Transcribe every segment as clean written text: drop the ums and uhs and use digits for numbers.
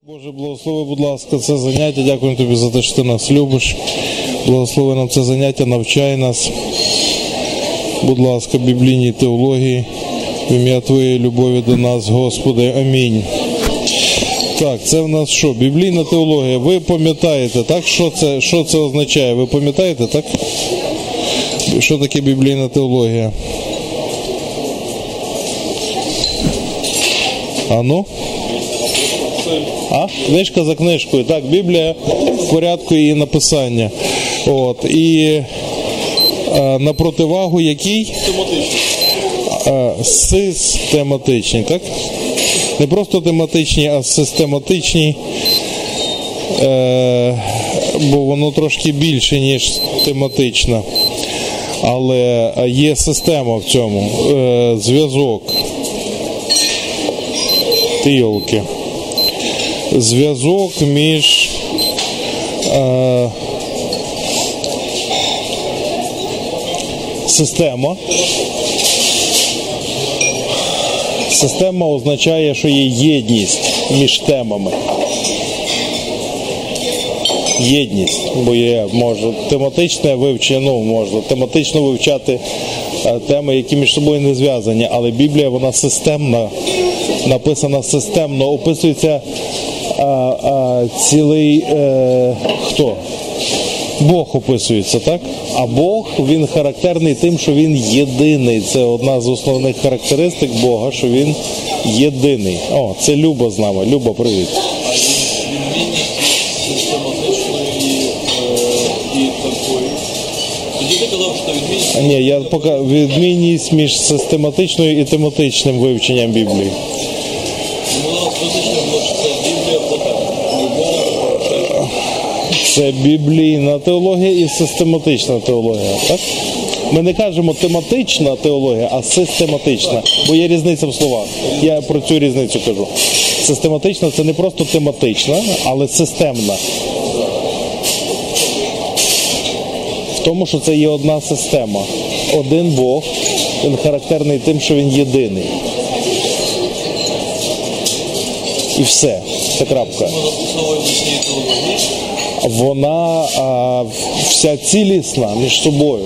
Боже, благослови, будь ласка, це заняття. Дякую тобі за те, що ти нас любиш. Благослови нам це заняття, навчай нас. Будь ласка, біблійній теології, в ім'я Твоєї любові до нас, Господи. Амінь. Так, це в нас що? Біблійна теологія. Ви пам'ятаєте, так? Що це означає? Ви пам'ятаєте, так? Що таке біблійна теологія? Ну? Книжка за книжкою. Так, Біблія в порядку її написання. І на противагу якій? Систематичні, так? Не просто тематичні, а систематичні, бо воно трошки більше, ніж тематична. Але є система в цьому, зв'язок. Тийолки. Зв'язок між система. Система означає, що є єдність між темами. Єдність, бо є, може, тематичне вивчення, можна тематично вивчати теми, які між собою не зв'язані, але Біблія, вона системна, написана системно, описується цілий, хто? Бог описується, так? А Бог, він характерний тим, що він єдиний. Це одна з основних характеристик Бога, що він єдиний. Це Люба з нами. Люба, привіт. Ні, я поки відмінність між систематичною і тематичним вивченням Біблії. Це біблійна теологія і систематична теологія, так? Ми не кажемо тематична теологія, а систематична, бо є різниця в словах. Я про цю різницю кажу. Систематична – це не просто тематична, але системна. В тому, що це є одна система. Один Бог, він характерний тим, що він єдиний. І все. Це крапка. Вона вся цілісна між собою.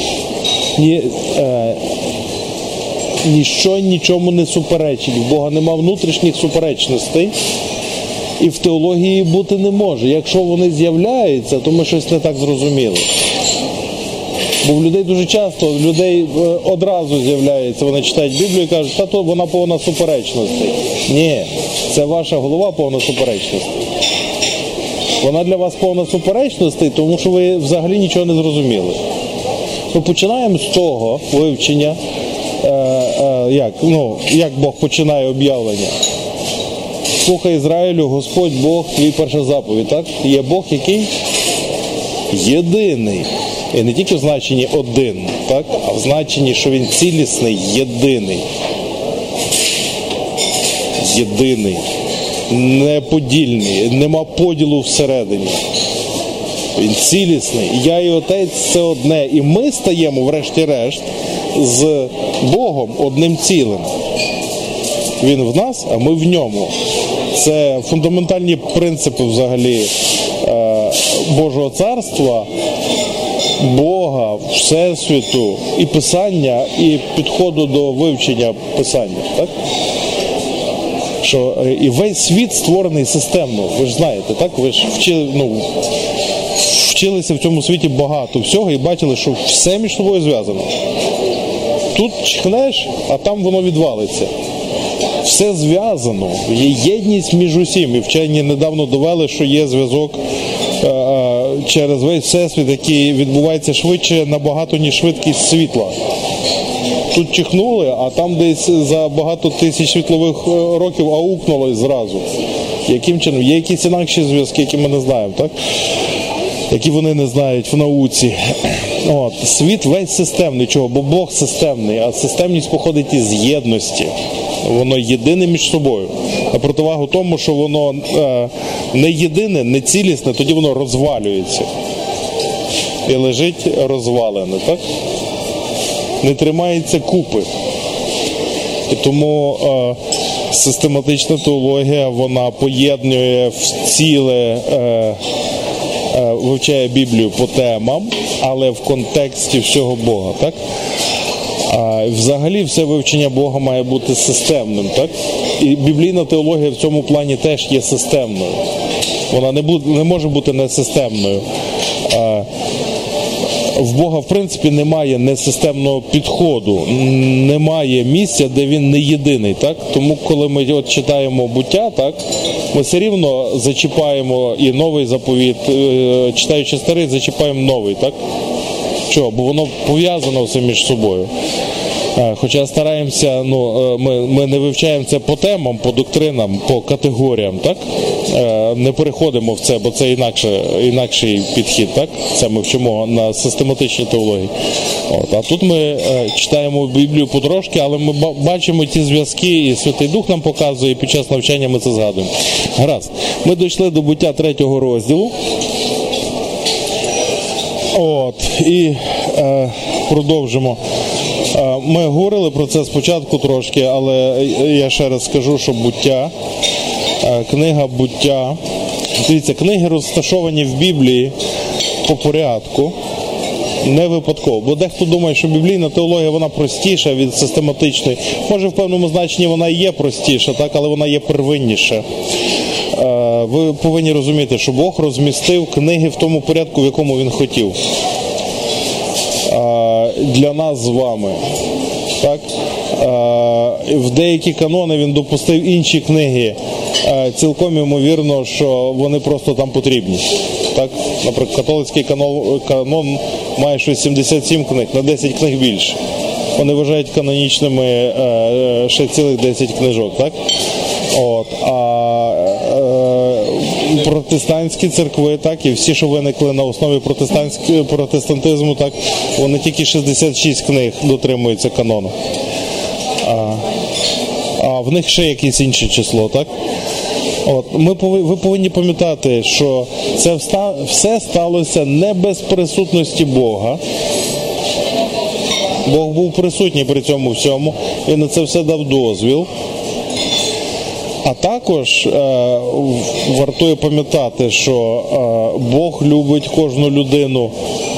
Ніщо нічому не суперечить. В Бога нема внутрішніх суперечностей. І в теології бути не може. Якщо вони з'являються, то ми щось не так зрозуміли. Бо в людей дуже часто, одразу з'являється, вони читають Біблію і кажуть, то вона повна суперечностей. Ні, це ваша голова повна суперечностей. Вона для вас повна суперечностей, тому що ви взагалі нічого не зрозуміли. Ми починаємо з того вивчення, як Бог починає об'явлення. Слухай, Ізраїлю, Господь Бог, твій перша заповідь, так? Є Бог, який? Єдиний. І не тільки в значенні один, так? А в значенні, що він цілісний, єдиний. Єдиний. Неподільний, нема поділу всередині. Він цілісний. Я і Отець – це одне. І ми стаємо, врешті-решт, з Богом одним цілим. Він в нас, а ми в ньому. Це фундаментальні принципи взагалі Божого царства, Бога, Всесвіту, і Писання, і підходу до вивчення Писання. Так? Що і весь світ створений системно, ви ж знаєте, так? Ви ж вчилися в цьому світі багато всього і бачили, що все між собою зв'язано. Тут чхнеш, а там воно відвалиться. Все зв'язано, є єдність між усім. І вчені недавно довели, що є зв'язок через весь всесвіт, який відбувається швидше набагато, ніж швидкість світла. Тут чихнули, а там десь за багато тисяч світлових років аукнуло зразу. Яким чином? Є якісь інакші зв'язки, які ми не знаємо, так? Які вони не знають в науці. Світ весь системний. Чого? Бо Бог системний, а системність походить із єдності. Воно єдине між собою. На противагу тому, що воно не єдине, не цілісне, тоді воно розвалюється. І лежить розвалене, так? Не тримається купи. І тому систематична теологія, вона поєднує в ціле, вивчає Біблію по темам, але в контексті всього Бога, так? А взагалі все вивчення Бога має бути системним, так? І біблійна теологія в цьому плані теж є системною. Вона не може бути несистемною. В Бога, в принципі, немає несистемного підходу, немає місця, де він не єдиний, так? Тому, коли ми от читаємо буття, так, ми все рівно зачіпаємо і новий заповіт, читаючи старий, зачіпаємо новий, так? Чого? Бо воно пов'язано все між собою. Хоча стараємося, ми не вивчаємо це по темам, по доктринам, по категоріям, так? Не переходимо в це, бо це інакший підхід, так? Це ми вчимо на систематичній теології. А тут ми читаємо Біблію потрошки, але ми бачимо ті зв'язки, і Святий Дух нам показує, і під час навчання ми це згадуємо. Гаразд. Ми дійшли до буття 3 розділу. І продовжимо. Ми говорили про це спочатку трошки, але я ще раз скажу, що буття, книга буття, дивіться, книги розташовані в Біблії по порядку, не випадково. Бо дехто думає, що біблійна теологія, вона простіша від систематичної. Може, в певному значенні вона і є простіша, так, але вона є первинніша. Ви повинні розуміти, що Бог розмістив книги в тому порядку, в якому Він хотів. Для нас з вами. Так? В деякі канони Він допустив інші книги. Цілком ймовірно, що вони просто там потрібні. Так? Наприклад, католицький канон має щось 77 книг, на 10 книг більше. Вони вважають канонічними ще цілих 10 книжок. Так? Протестантські церкви, так, і всі, що виникли на основі протестантизму, так, вони тільки 66 книг дотримуються канону. А в них ще якесь інше число, так? Ви повинні пам'ятати, що це все сталося не без присутності Бога. Бог був присутній при цьому всьому, і на це все дав дозвіл. А також вартує пам'ятати, що Бог любить кожну людину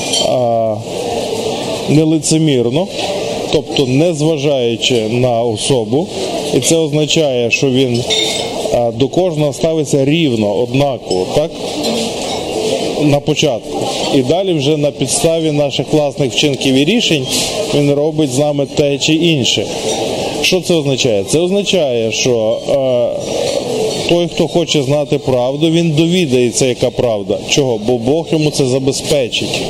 нелицемірно, тобто не зважаючи на особу. І це означає, що Він до кожного ставиться рівно, однаково, так? На початку. І далі вже на підставі наших власних вчинків і рішень Він робить з нами те чи інше. Що це означає? Це означає, що той, хто хоче знати правду, він довідається, яка правда. Чого? Бо Бог йому це забезпечить.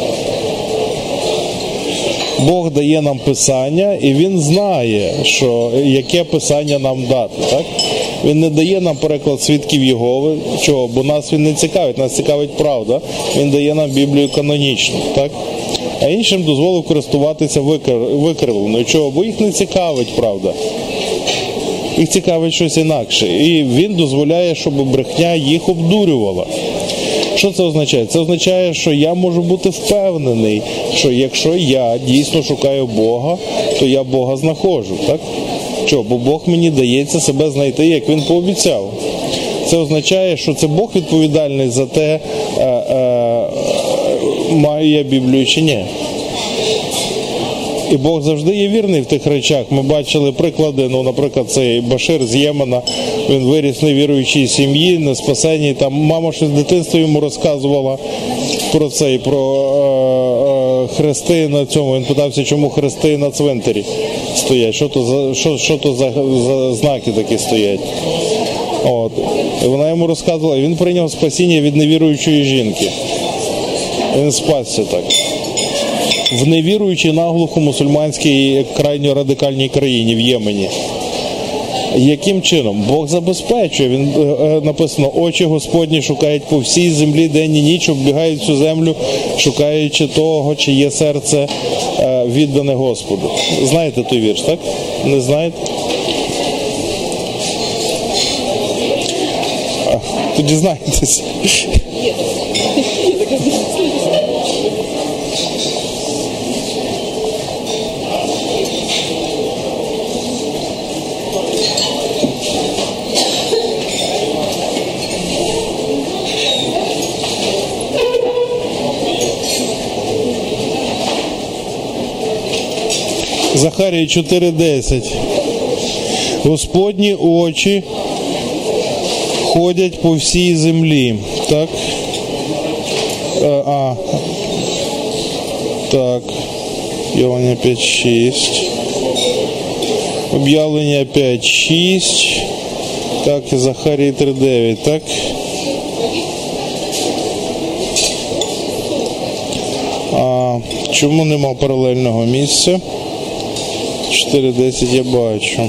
Бог дає нам Писання, і Він знає, що яке Писання нам дати. Так? Він не дає нам переклад свідків Єгови. Чого? Бо нас він не цікавить, нас цікавить правда. Він дає нам Біблію канонічну. Так? А іншим дозволив користуватися викривленою. Чого? Бо їх не цікавить правда. Їх цікавить щось інакше. І він дозволяє, щоб брехня їх обдурювала. Що це означає? Це означає, що я можу бути впевнений, що якщо я дійсно шукаю Бога, то я Бога знаходжу. Так? Чого? Бо Бог мені дається себе знайти, як Він пообіцяв. Це означає, що це Бог відповідальний за те, маю я Біблію чи ні. І Бог завжди є вірний в тих речах. Ми бачили приклади, наприклад, цей Башир з Ємена, він виріс в невіруючій сім'ї, не спасеній. Там мама щось з дитинства йому розказувала про це, про хрести на цьому. Він питався, чому хрести на цвинтарі стоять, що то за знаки такі стоять. І вона йому розказувала, і він прийняв спасіння від невіруючої жінки. Він спасся так. В невіруючій наглухо мусульманській крайньо радикальній країні, в Ємені. Яким чином? Бог забезпечує. Він написано, очі Господні шукають по всій землі день і ніч, оббігають цю землю, шукаючи того, чиє серце віддане Господу. Знаєте той вірш, так? Не знаєте? Тоді знаєтесь. Захарії 4:10. Господні очі ходять по всій землі. Так? Так. Євангелія 5:6. Об'явлення 5:6. Так, і Захарії 3:9, так? Чому нема паралельного місця? 4:10 я бачу.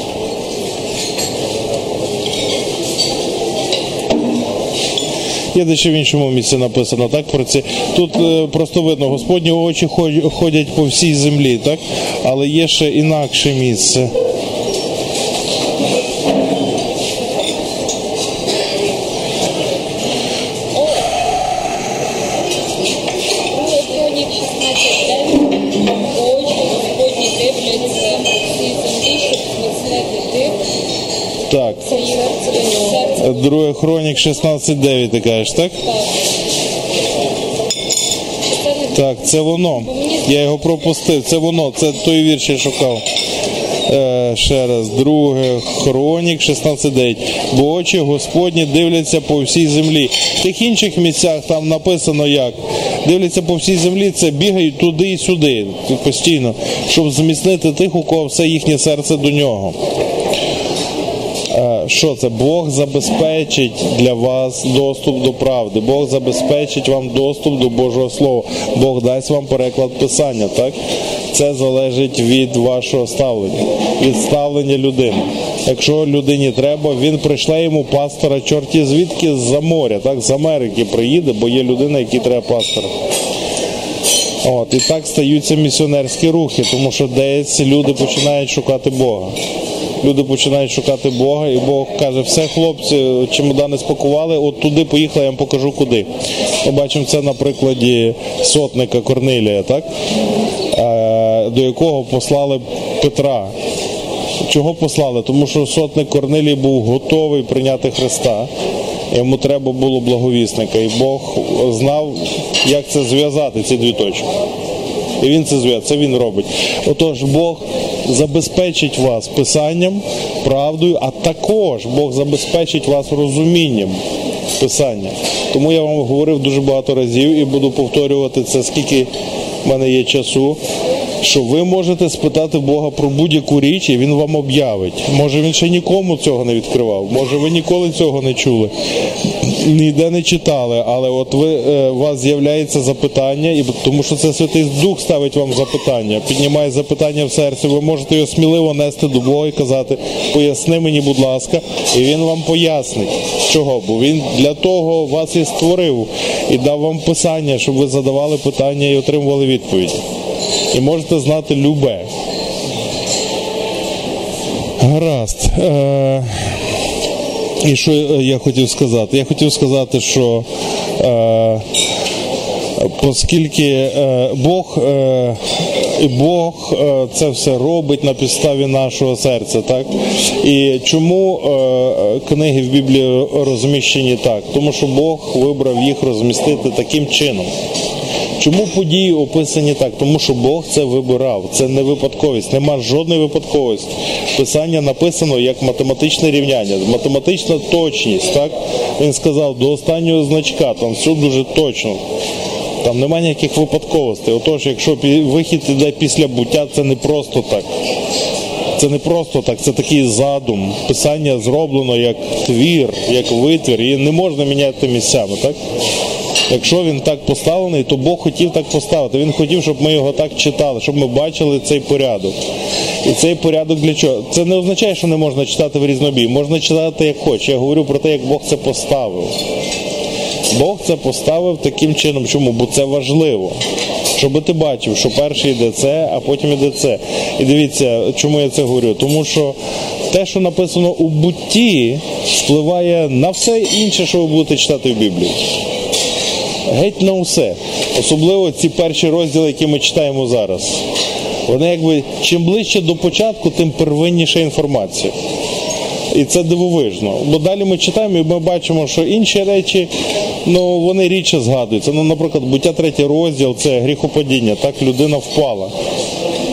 Є дещо в іншому місці написано, так? Про це. Тут просто видно, Господні очі ходять по всій землі, так? Але є ще інакше місце. Так. 2 Хронік 16:9 ти кажеш, так? Так, це воно. Я його пропустив. Це воно, це той вірш я шукав. Ще раз. 2 Хронік 16:9. Бо очі Господні дивляться по всій землі. В тих інших місцях там написано як. Дивляться по всій землі, це бігають туди і сюди. Постійно. Щоб зміцнити тих, у кого все їхнє серце до нього. Що це? Бог забезпечить для вас доступ до правди. Бог забезпечить вам доступ до Божого Слова. Бог дасть вам переклад Писання, так? Це залежить від вашого ставлення, від ставлення людини. Якщо людині треба, він пришле йому пастора чорті звідки з-за моря, так? З Америки приїде, бо є людина, якій треба пастора. І так стаються місіонерські рухи, тому що десь люди починають шукати Бога. Люди починають шукати Бога, і Бог каже, все, хлопці, чемодани спакували, от туди поїхали, я вам покажу куди. Ми бачимо це на прикладі сотника Корнилія, так? До якого послали Петра. Чого послали? Тому що сотник Корнилій був готовий прийняти Христа. Йому треба було благовісника. І Бог знав, як це зв'язати, ці дві точки. І він це зв'язує, це він робить. Отож, Бог забезпечить вас Писанням, правдою, а також Бог забезпечить вас розумінням Писання. Тому я вам говорив дуже багато разів і буду повторювати це, скільки в мене є часу, що ви можете спитати Бога про будь-яку річ, і Він вам об'явить. Може, Він ще нікому цього не відкривав, може, ви ніколи цього не чули, ніде не читали, але от у вас з'являється запитання, і тому що це Святий Дух ставить вам запитання, піднімає запитання в серці, ви можете його сміливо нести до Бога і казати, поясни мені, будь ласка, і Він вам пояснить. Чого? Бо Він для того вас і створив, і дав вам Писання, щоб ви задавали питання і отримували відповіді. І можете знати любе. Гаразд. І що я хотів сказати? Я хотів сказати, що оскільки Бог це все робить на підставі нашого серця, так? І чому книги в Біблії розміщені так? Тому що Бог вибрав їх розмістити таким чином. Чому події описані так? Тому що Бог це вибирав. Це не випадковість. Нема жодної випадковості. Писання написано як математичне рівняння. Математична точність, так? Він сказав, до останнього значка. Там все дуже точно. Там немає ніяких випадковостей. Отож, якщо вихід іде після буття, це не просто так. Це не просто так, це такий задум. Писання зроблено як твір, як витвір. І не можна міняти місцями, так? Якщо він так поставлений, то Бог хотів так поставити. Він хотів, щоб ми його так читали, щоб ми бачили цей порядок. І цей порядок для чого? Це не означає, що не можна читати в різнобій. Можна читати як хоче. Я говорю про те, як Бог це поставив. Бог це поставив таким чином. Чому? Бо це важливо. Щоб ти бачив, що перший йде це, а потім йде це. І дивіться, чому я це говорю. Тому що те, що написано у бутті, впливає на все інше, що ви будете читати в Біблії. Геть на усе. Особливо ці перші розділи, які ми читаємо зараз. Вони якби, чим ближче до початку, тим первинніша інформація. І це дивовижно. Бо далі ми читаємо і ми бачимо, що інші речі, вони рідше згадуються. Наприклад, буття 3 розділ – це гріхопадіння. Так людина впала.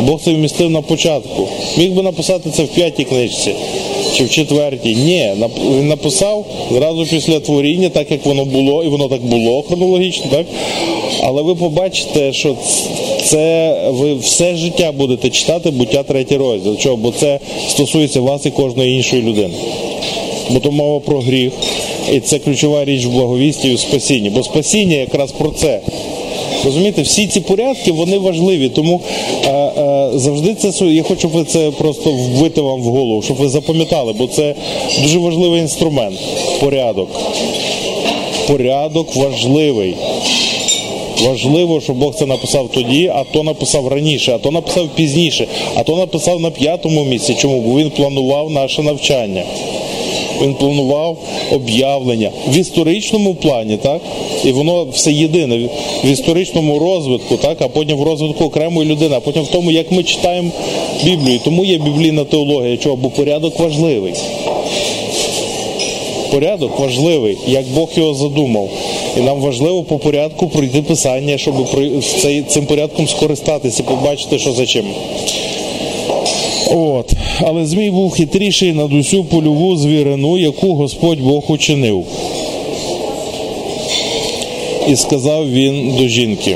Бог це вмістив на початку. Міг би написати це в 5-й книжці чи в 4-й. Ні, він написав зразу після творіння, так як воно було, і воно так було хронологічно, так? Але ви побачите, що це ви все життя будете читати Буття 3 розділ. Чого? Бо це стосується вас і кожної іншої людини. Бо то мова про гріх. І це ключова річ в благовісті і в спасінні. Бо спасіння якраз про це. Розумієте, всі ці порядки, вони важливі. Тому завжди це, я хочу, щоб ви це просто вбити вам в голову, щоб ви запам'ятали, бо це дуже важливий інструмент. Порядок. Порядок важливий. Важливо, що Бог це написав тоді, а то написав раніше, а то написав пізніше, а то написав на 5-му місці. Чому? Бо він планував наше навчання. Він планував об'явлення в історичному плані, так? І воно все єдине в історичному розвитку, так? А потім в розвитку окремої людини, а потім в тому, як ми читаємо Біблію. Тому є біблійна теологія. Чого? Бо порядок важливий. Порядок важливий, як Бог його задумав. І нам важливо по порядку пройти Писання, щоб цим порядком скористатися, побачити, що за чим. От. Але Змій був хитріший над усю польову звірину, яку Господь Бог учинив. І сказав він до жінки.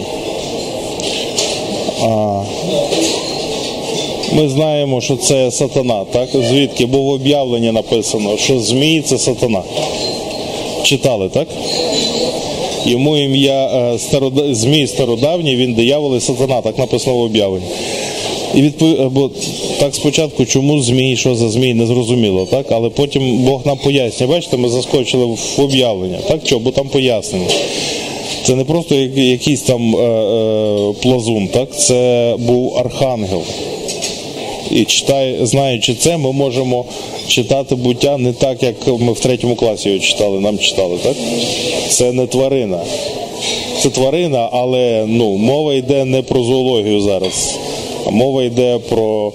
Ми знаємо, що це сатана, так? Звідки? Бо в об'явленні написано, що Змій – це сатана. Читали, так? Йому ім'я Змій стародавній, він диявол і сатана, так написано в об'явленні. І бо так спочатку, чому Змій, що за Змій, не зрозуміло, так? Але потім Бог нам пояснює. Бачите, ми заскочили в об'явлення, так? Чого? Бо там пояснення. Це не просто якийсь там плазун, так? Це був архангел. І знаючи це, ми можемо читати буття не так, як ми в 3 класі його читали, нам читали, так? Це не тварина. Це тварина, але мова йде не про зоологію зараз, а мова йде про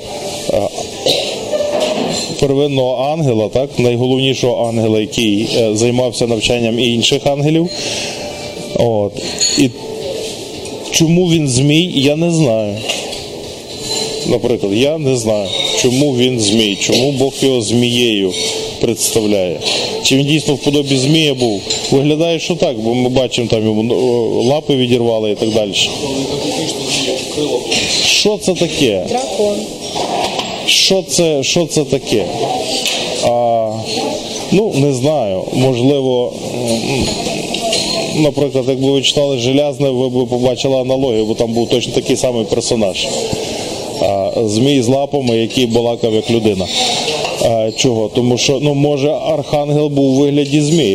первинного ангела, так? Найголовнішого ангела, який займався навчанням і інших ангелів. От. І чому він Змій, я не знаю. Наприклад, я не знаю, чому він Змій, чому Бог його змією представляє. Чи він дійсно в подобі Змія був? Виглядає, що так, бо ми бачимо, там йому лапи відірвали і так далі. Що це таке? Дракон. Що це таке? Не знаю, можливо, наприклад, якби ви читали «Желязне», ви б побачили аналогію, бо там був точно такий самий персонаж. Змій з лапами, який балакав як людина. Чого? Тому що, може, архангел був у вигляді змії.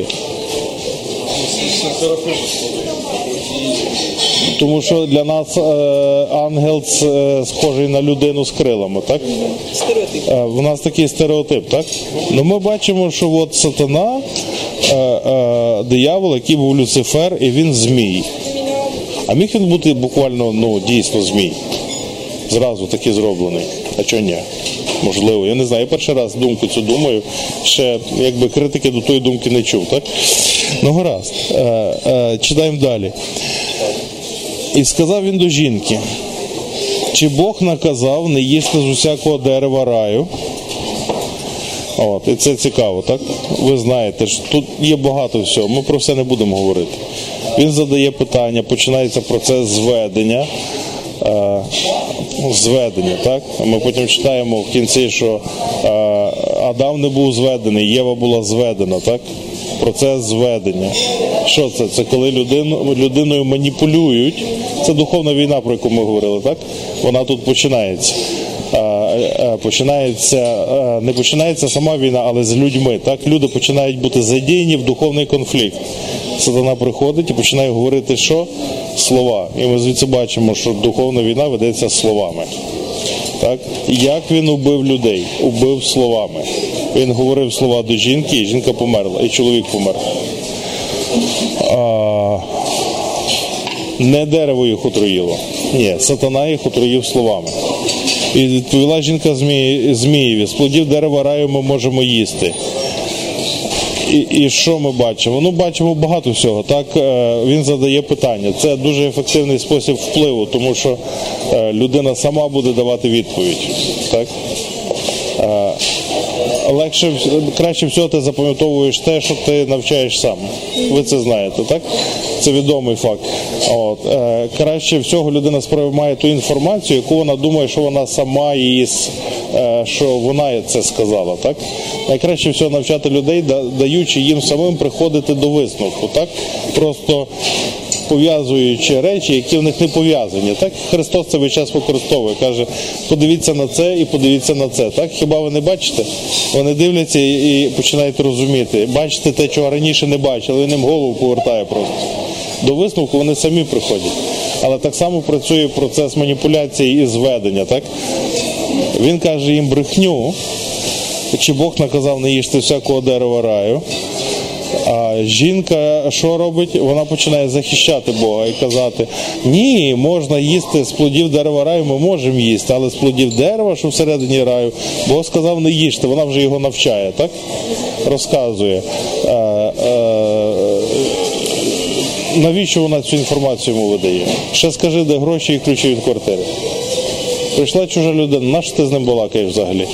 Тому що для нас ангел схожий на людину з крилами, так? Стереотип. В нас такий стереотип, так? Ми бачимо, що от сатана, диявол, який був Люцифер, і він змій. А міг він бути буквально, дійсно змій? Зразу таки зроблений. А чого ні? Можливо. Я не знаю, я перший раз думку цю думаю. Ще, критики до тої думки не чув, так? Гаразд. Читаємо далі. І сказав він до жінки, чи Бог наказав не їсти з усякого дерева раю? І це цікаво, так? Ви знаєте, що тут є багато всього, ми про все не будемо говорити. Він задає питання, починається процес зведення, так? Ми потім читаємо в кінці, що Адам не був зведений, Єва була зведена, так? Процес зведення. Що це? Це коли людиною маніпулюють. Це духовна війна, про яку ми говорили, так? Вона тут починається. Не починається сама війна, але з людьми, так? Люди починають бути задіяні в духовний конфлікт. Сатана приходить і починає говорити, що? Слова. І ми звідси бачимо, що духовна війна ведеться словами. Так? Як він убив людей? Убив словами. Він говорив слова до жінки, і жінка померла, і чоловік помер. Не дерево їх отруїло. Ні, сатана їх отруїв словами. І відповіла жінка Змієві, з плодів дерева раю ми можемо їсти. І що ми бачимо? Ну, бачимо багато всього. Так, він задає питання. Це дуже ефективний спосіб впливу, тому що людина сама буде давати відповідь. Так? Краще всього ти запам'ятовуєш те, що ти навчаєш сам. Ви це знаєте, так? Це відомий факт. Краще всього людина сприймає ту інформацію, яку вона думає, що вона сама її, що вона це сказала, так? Найкраще всього навчати людей, даючи їм самим приходити до висновку, так? Просто пов'язуючи речі, які в них не пов'язані. Так? Христос це весь час використовує. Каже, подивіться на це і подивіться на це. Так? Хіба ви не бачите? Вони дивляться і починають розуміти. Бачите те, чого раніше не бачили, він їм голову повертає просто. До висновку вони самі приходять. Але так само працює процес маніпуляції і зведення. Так? Він каже їм брехню, чи Бог наказав не їжте всякого дерева раю. А жінка що робить? Вона починає захищати Бога і казати, ні, можна їсти з плодів дерева раю, ми можемо їсти, але з плодів дерева, що всередині раю, Бог сказав не їжте, вона вже його навчає, так? Розказує. Навіщо вона цю інформацію йому видає? Ще скажи, де гроші і ключі від квартири. Прийшла чужа людина, нащо ти з ним балакаєш взагалі?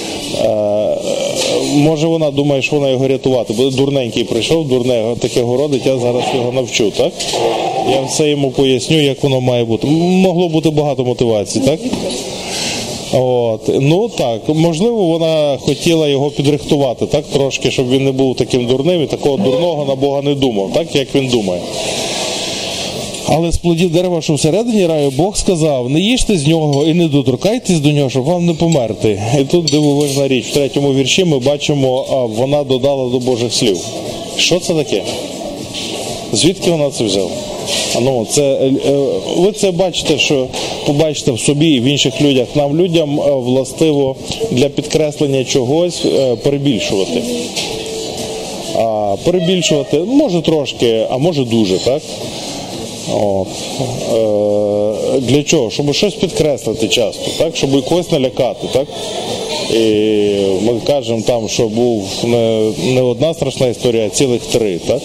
Може вона думає, що вона його рятувати, бо дурненький прийшов, дурне таке городить, я зараз його навчу, так? Я все йому поясню, як воно має бути. Могло бути багато мотивацій, так? Ну так, можливо, вона хотіла його підрихтувати, так, трошки, щоб він не був таким дурним і такого дурного на Бога не думав, так, як він думає. Але з плодів дерева, що всередині раю, Бог сказав, не їжте з нього і не доторкайтесь до нього, щоб вам не померти. І тут дивовижна річ. В 3-му вірші ми бачимо, вона додала до Божих слів. Що це таке? Звідки вона це взяла? Ви це бачите, що побачите в собі і в інших людях. Нам, людям, властиво для підкреслення чогось перебільшувати. Перебільшувати, може трошки, а може дуже, так? Для чого? Щоб щось підкреслити часто, так? Щоб когось налякати, так? І ми кажемо там, що був не одна страшна історія, а цілих 3, так?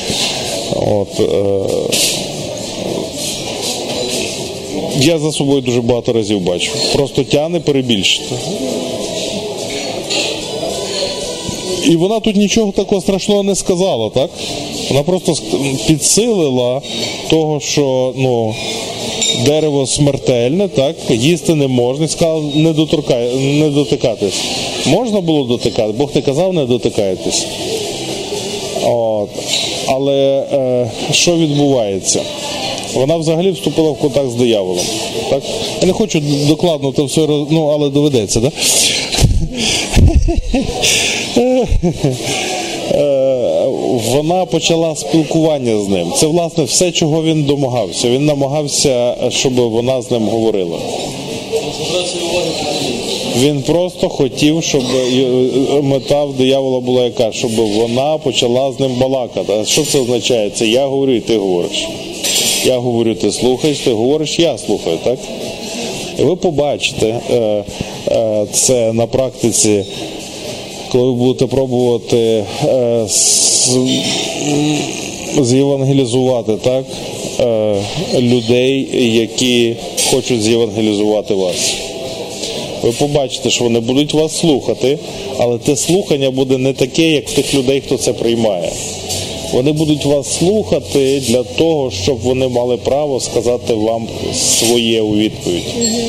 Я за собою дуже багато разів бачу. Просто тягне перебільшити. І вона тут нічого такого страшного не сказала, так? Вона просто підсилила того, що, дерево смертельне, так? Їсти не можна. І сказала, не дотикатись. Можна було дотикати? Бог не казав, не дотикайтесь. Але що відбувається? Вона взагалі вступила в контакт з дияволом. Так? Я не хочу докладно це все, але доведеться, так? Вона почала спілкування з ним. Це, власне, все, чого він домагався. Він намагався, щоб вона з ним говорила. Він просто хотів, щоб мета в диявола була яка? Щоб вона почала з ним балакати. А що це означає? Це я говорю і ти говориш. Я говорю, ти слухаєш, ти говориш, я слухаю, так? І ви побачите це на практиці, коли ви будете пробувати зєвангелізувати, так, людей, які хочуть зєвангелізувати вас. Ви побачите, що вони будуть вас слухати, але те слухання буде не таке, як в тих людей, хто це приймає. Вони будуть вас слухати для того, щоб вони мали право сказати вам своє у відповідь.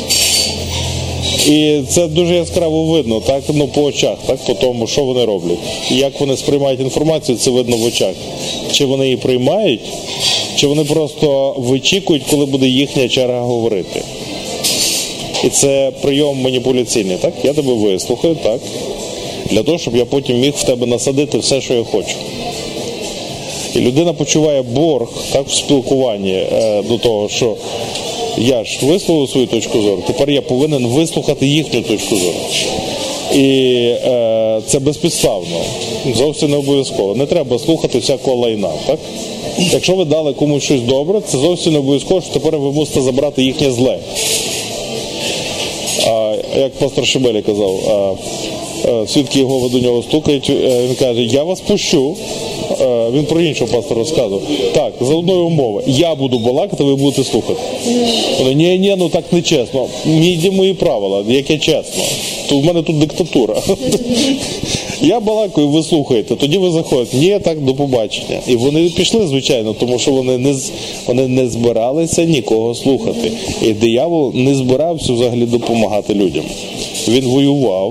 І це дуже яскраво видно, так, по очах, так, по тому, що вони роблять. Як вони сприймають інформацію, це видно в очах. Чи вони її приймають, чи вони просто вичікують, коли буде їхня черга говорити. І це прийом маніпуляційний, так? Я тебе вислухаю, так, для того, щоб я потім міг в тебе насадити все, що я хочу. І людина почуває борг, так, в спілкуванні до того, що я ж висловив свою точку зору, тепер я повинен вислухати їхню точку зору. І це безпідставно, зовсім не обов'язково. Не треба слухати всякого лайна, так? Якщо ви дали комусь щось добре, це зовсім не обов'язково, що тепер ви мусите забрати їхнє зле. як пастор Шебеля казав, свідки Єгови до нього стукають, він каже, я вас пущу. Він про іншого пастора розказував. Так, за одної умови. Я буду балакати, ви будете слухати. Вони, ні, ну так не чесно. Є мої правила, яке чесно. То в мене тут диктатура. Я балакаю, ви слухаєте, тоді ви заходите. Ні, так, до побачення. І вони пішли, звичайно, тому що вони не збиралися нікого слухати. І диявол не збирався взагалі допомагати людям. Він воював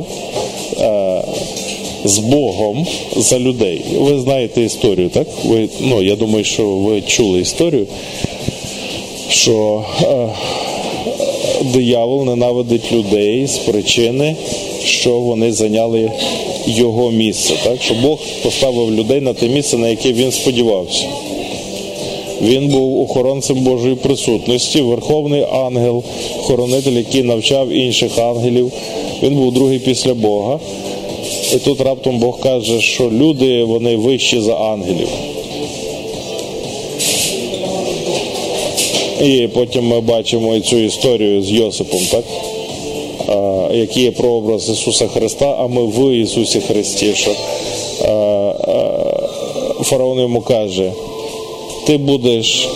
з Богом за людей. Ви знаєте історію, так? Я думаю, що ви чули історію, що диявол ненавидить людей з причини, що вони зайняли його місце, так? Що Бог поставив людей на те місце, на яке він сподівався. Він був охоронцем Божої присутності, верховний ангел, хоронитель, який навчав інших ангелів. Він був другий після Бога. І тут раптом Бог каже, що люди, вони вищі за ангелів. І потім ми бачимо цю історію з Йосипом, так? Який є прообраз Ісуса Христа, а ми в Ісусі Христі, що фараон йому каже, ти будеш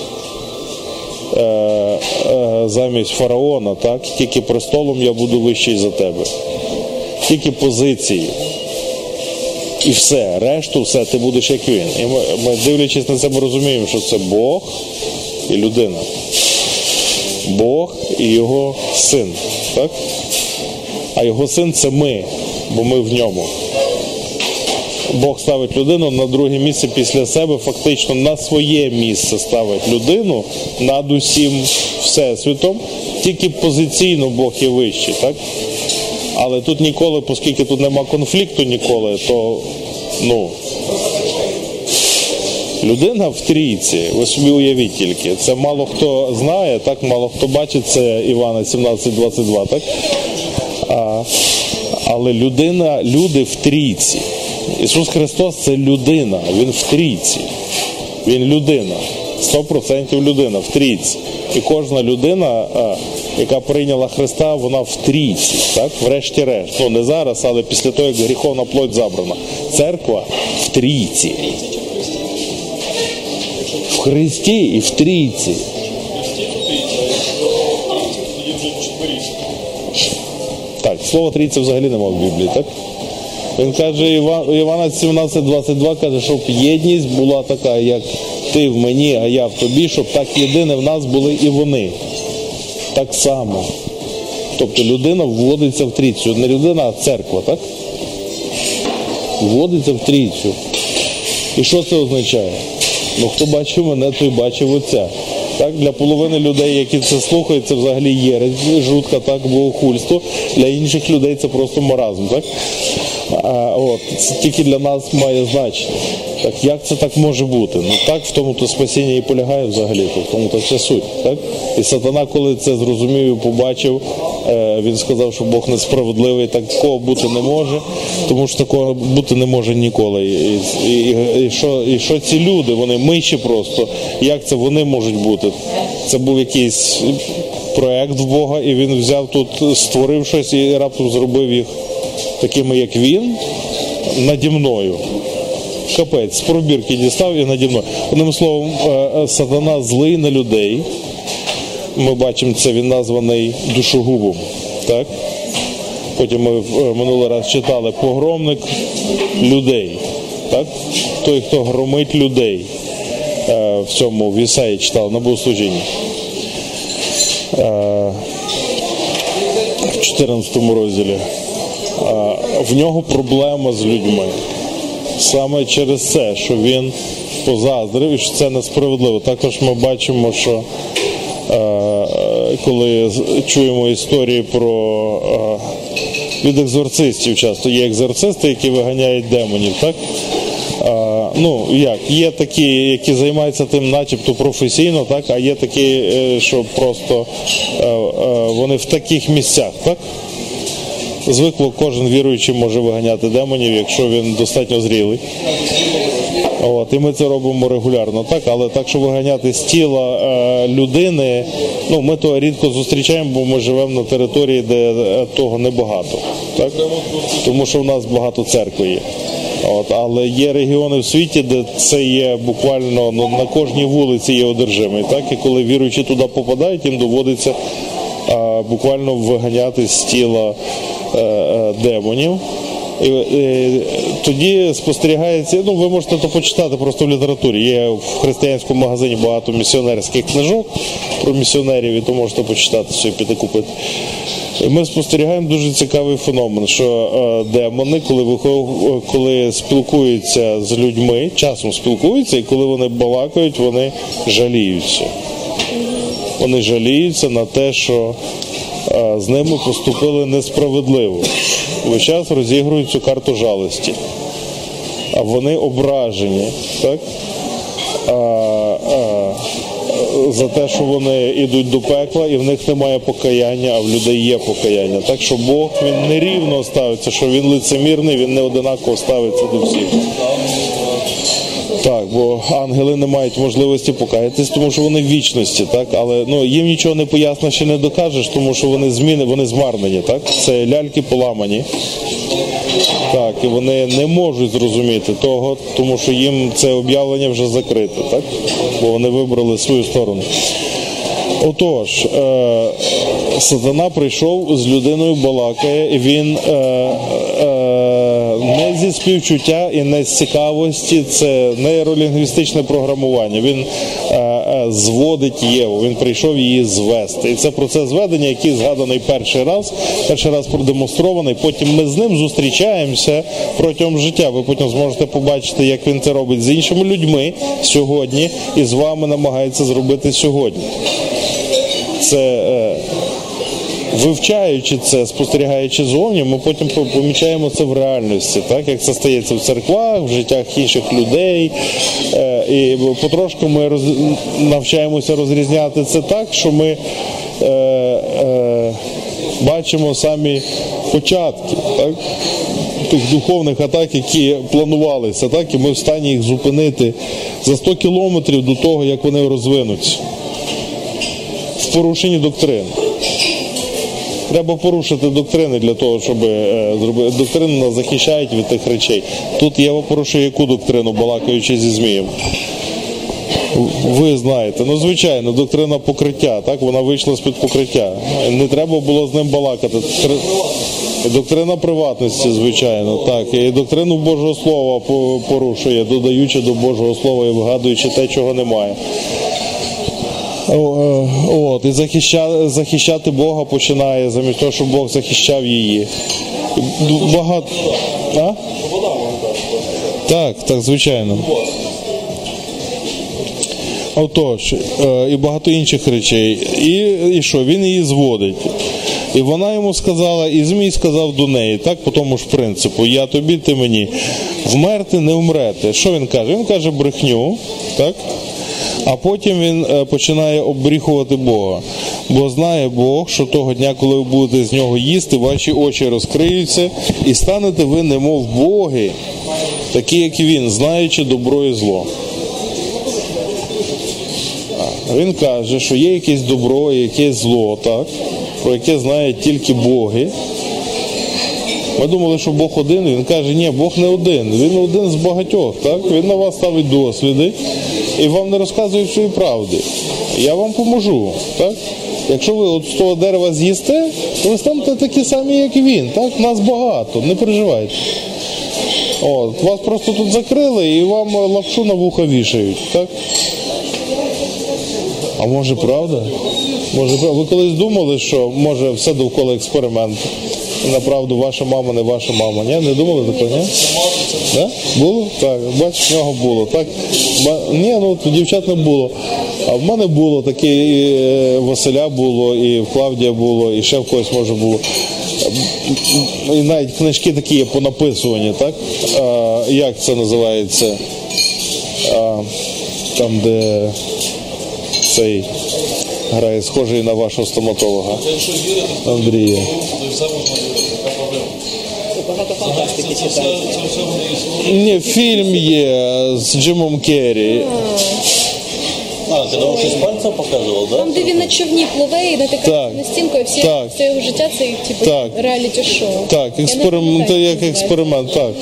замість фараона, так? Тільки престолом я буду вищий за тебе. Тільки позиції. І все, решту все, ти будеш як він. І ми дивлячись на це, ми розуміємо, що це Бог і людина. Бог і його син, так? А його син – це ми, бо ми в ньому. Бог ставить людину на друге місце після себе, фактично на своє місце ставить людину над усім всесвітом, тільки позиційно Бог є вищий, так? Але тут ніколи, оскільки тут нема конфлікту ніколи, то, людина в трійці, ви собі уявіть тільки, це мало хто знає, так, мало хто бачить, це Івана 17:22, так? Але люди в трійці. Ісус Христос – це людина, Він в трійці. Він людина, 100% людина в трійці. І кожна людина, яка прийняла Христа, вона в трійці, так? Врешті-решт. Не зараз, але після того, як гріховна плоть забрана. Церква в трійці. В Христі і в трійці. Так, слово трійця взагалі немає в Біблії, так? Він каже, Івана 17:22 каже, щоб єдність була така, як ти в мені, а я в тобі, щоб так єдине в нас були і вони. Так само. Тобто людина вводиться в трійцю. Не людина, а церква, так? Вводиться в трійцю. І що це означає? Хто бачив мене, той бачив Отця. Так, для половини людей, які це слухають, це взагалі єресь, жутка, так, богохульство. Для інших людей це просто маразм, так? Це тільки для нас має значення. Так, як це так може бути? Так, в тому-то спасіння і полягає взагалі, в тому-то вся суть, так? І сатана, коли це зрозумів і побачив, він сказав, що Бог несправедливий, такого бути не може, тому що такого бути не може ніколи. І що ці люди, вони миші просто, як це вони можуть бути? Це був якийсь проект в Бога, і він взяв тут, створив щось і раптом зробив їх такими, як він, наді мною. Капець, з пробірки дістав і наді мною. Одним словом, сатана злий на людей. Ми бачимо, це він названий душогубом. Так? Потім ми минулий раз читали погромник людей. Так? Той, хто громить людей. В цьому в Ісаї читали на богослужінні. В 14 розділі. В нього проблема з людьми. Саме через це, що він позаздрив і що це несправедливо. Також ми бачимо, що коли чуємо історії про від екзорцистів, часто є екзорцисти, які виганяють демонів, так? Є такі, які займаються тим начебто професійно, так? А є такі, що просто вони в таких місцях, так? Звикло, кожен віруючий може виганяти демонів, якщо він достатньо зрілий. І ми це робимо регулярно, так, але так, що виганяти з тіла людини, ми то рідко зустрічаємо, бо ми живемо на території, де того небагато, так? Тому що в нас багато церкви є. Але є регіони в світі, де це є буквально на кожній вулиці є одержимий, так? І коли віруючі туди попадають, їм доводиться буквально виганяти з тіла демонів. І тоді спостерігається, ви можете то почитати просто в літературі. Є в християнському магазині багато місіонерських книжок про місіонерів, і то можете почитати, собі піти купити. І ми спостерігаємо дуже цікавий феномен, що демони, коли спілкуються з людьми, часом спілкуються, і коли вони балакають, вони жаліються. Вони жаліються на те, що з ними поступили несправедливо. Весь час розігрують цю карту жалості. А вони ображені, так? За те, що вони йдуть до пекла, і в них немає покаяння, а в людей є покаяння. Так що Бог, він не рівно ставиться, що він лицемірний, він не одинаково ставиться до всіх. Так, бо ангели не мають можливості покаятись, тому що вони в вічності, так? Але їм нічого не поясниш і не докажеш, тому що вони змарнені, так? Це ляльки поламані. Так, і вони не можуть зрозуміти того, тому що їм це об'явлення вже закрите, так? Бо вони вибрали свою сторону. Отож, сатана прийшов, з людиною балакає, і він не зі співчуття і не з цікавості, це нейролінгвістичне програмування. Він зводить Єву, він прийшов її звести. І це процес зведення, який згаданий перший раз продемонстрований, потім ми з ним зустрічаємося протягом життя. Ви потім зможете побачити, як він це робить з іншими людьми сьогодні і з вами намагається зробити сьогодні. Це вивчаючи це, спостерігаючи зовні, ми потім помічаємо це в реальності, так? Як це стається в церквах, в життях інших людей. І потрошку ми навчаємося розрізняти це так, що ми бачимо самі початки, так? Тих духовних атак, які планувалися, так? І ми в стані їх зупинити за 100 кілометрів до того, як вони розвинуться. В порушенні доктрин. Треба порушити доктрини для того, щоб зробити. Доктрини нас захищають від тих речей. Тут Єва порушує яку доктрину, балакаючи зі змієм? Ви знаєте, звичайно, доктрина покриття, так? Вона вийшла з-під покриття. Не треба було з ним балакати. Доктрина приватності, звичайно, так. І доктрину Божого Слова порушує, додаючи до Божого Слова і вигадуючи те, чого немає. І захищати Бога починає, замість того, щоб Бог захищав її. Багато. А? Так, звичайно. Отож, і багато інших речей. І що? Він її зводить. І вона йому сказала, і Змій сказав до неї, так, по тому ж принципу, я тобі, ти мені, вмерти не вмрете. Що він каже? Він каже брехню, так? А потім він починає оббріхувати Бога. Бо знає Бог, що того дня, коли ви будете з нього їсти, ваші очі розкриються, і станете ви немов боги, такі, як і він, знаючи добро і зло. Він каже, що є якесь добро і якесь зло, так? Про яке знають тільки боги. Ми думали, що Бог один, він каже, ні, Бог не один, він один з багатьох, так? Він на вас ставить досліди і вам не розказує всієї правди. Я вам поможу, так? Якщо ви от з того дерева з'їсте, то ви станете такі самі, як і він, так? Нас багато, не переживайте. Вас просто тут закрили і вам лапшу на вуха вішають, так? А може правда? Ви колись думали, що може все довкола експеримент? І направду ваша мама не ваша мама. Ні? Не думали такого, ні? Да? Було? Так, бачиш, в нього було. Так? Ні, дівчат не було. А в мене було таке, і Василя було, і в Клавдія було, і ще в когось може було. І навіть книжки такі є понаписувані, так? Як це називається? Там, де цей грає схожий на вашого стоматолога Андрія. багато фантастики читаєте. Ні, фільм є з Джимом Керрі. Ти нам щось пальцем показував, так? Там, де він на човні пливе і натикається Так. на стінку, і всі Так. все його життя це типу Так. реаліті-шоу. Так, експеримент, Я не як пам'ятаю, експеримент, так.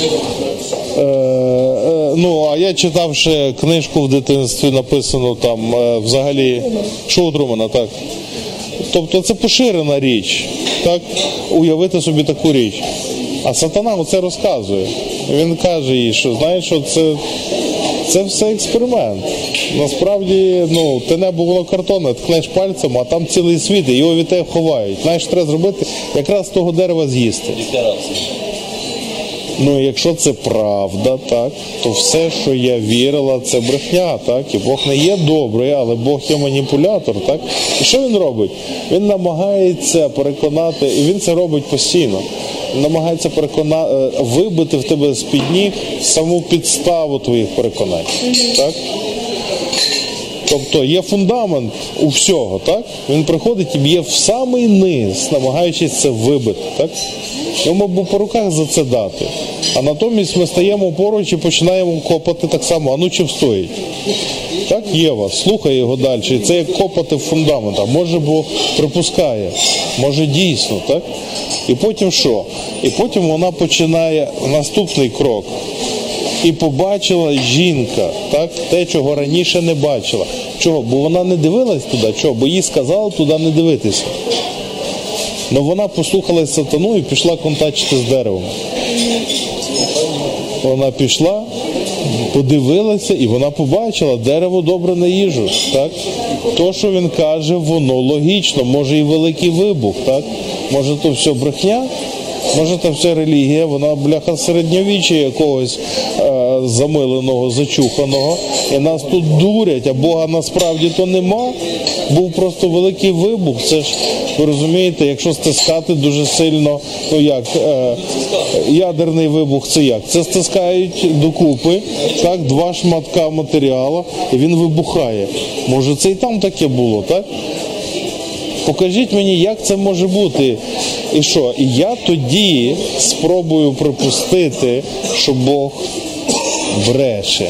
Ну, а я читав ще книжку в дитинстві, написану там взагалі Шоу Трумана, так. Тобто це поширена річ, так, уявити собі таку річ. А сатана оце розказує. Він каже їй, що знаєш, що це все експеримент. Насправді, ну, те небо воно картонне, ткнеш пальцем, а там цілий світ, і його від тебе ховають. Знаєш, що треба зробити? Якраз з того дерева з'їсти. Ну, якщо це правда, так, то все, що я вірила, це брехня, так, і Бог не є добрий, але Бог є маніпулятор, так. І що він робить? Він намагається переконати, і він це робить постійно, намагається вибити в тебе з-під ніг саму підставу твоїх переконань, так. Тобто є фундамент у всього, так? Він приходить і б'є в самий низ, намагаючись це вибити, так? Йому б по руках за це дати. А натомість ми стаємо поруч і починаємо копати так само, а ну чи встоїть? Так, Єва, слухай його далі. І це як копати в фундамент. А може, бо припускає, може дійсно, так? І потім що? І потім вона починає наступний крок. І побачила жінка, так, те, чого раніше не бачила. Чого? Бо вона не дивилась туди, чого? Бо їй сказали туди не дивитися. Но вона послухалась сатану і пішла контактити з деревом. Вона пішла, подивилася, і вона побачила, дерево добре на їжу, так? То, що він каже, воно логічно, може і великий вибух, так? Може то все брехня? Може, це все релігія, вона, бляха, середньовіччя якогось замиленого, зачуханого, і нас тут дурять, а Бога насправді то нема. Був просто великий вибух. Це ж, ви розумієте, якщо стискати дуже сильно, ну як, ядерний вибух це як? Це стискають докупи, так, два шматка матеріалу, і він вибухає. Може, це і там таке було, так? Покажіть мені, як це може бути. І що? І я тоді спробую припустити, що Бог бреше.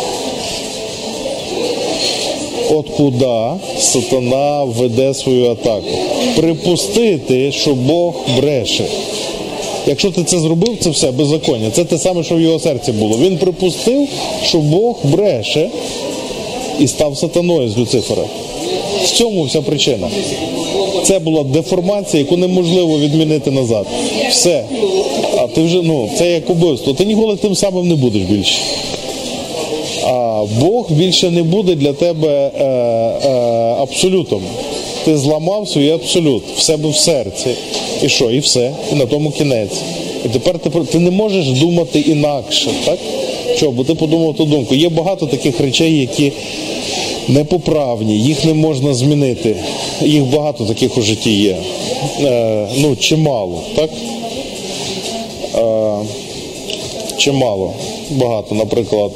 От куди сатана веде свою атаку. Припустити, що Бог бреше. Якщо ти це зробив, це все беззаконня. Це те саме, що в його серці було. Він припустив, що Бог бреше і став сатаною з Люцифера. В цьому вся причина. Це була деформація, яку неможливо відмінити назад. Все. А ти вже, ну, це як убивство. Ти ніколи тим самим не будеш більше. А Бог більше не буде для тебе абсолютом. Ти зламав свій абсолют в себе в серці. І що? І все. І на тому кінець. І тепер ти не можеш думати інакше, так? Чого? Бо ти подумав ту думку. Є багато таких речей, які непоправні, їх не можна змінити. Їх багато таких у житті є. Ну, чимало, так? Чимало. Багато, наприклад,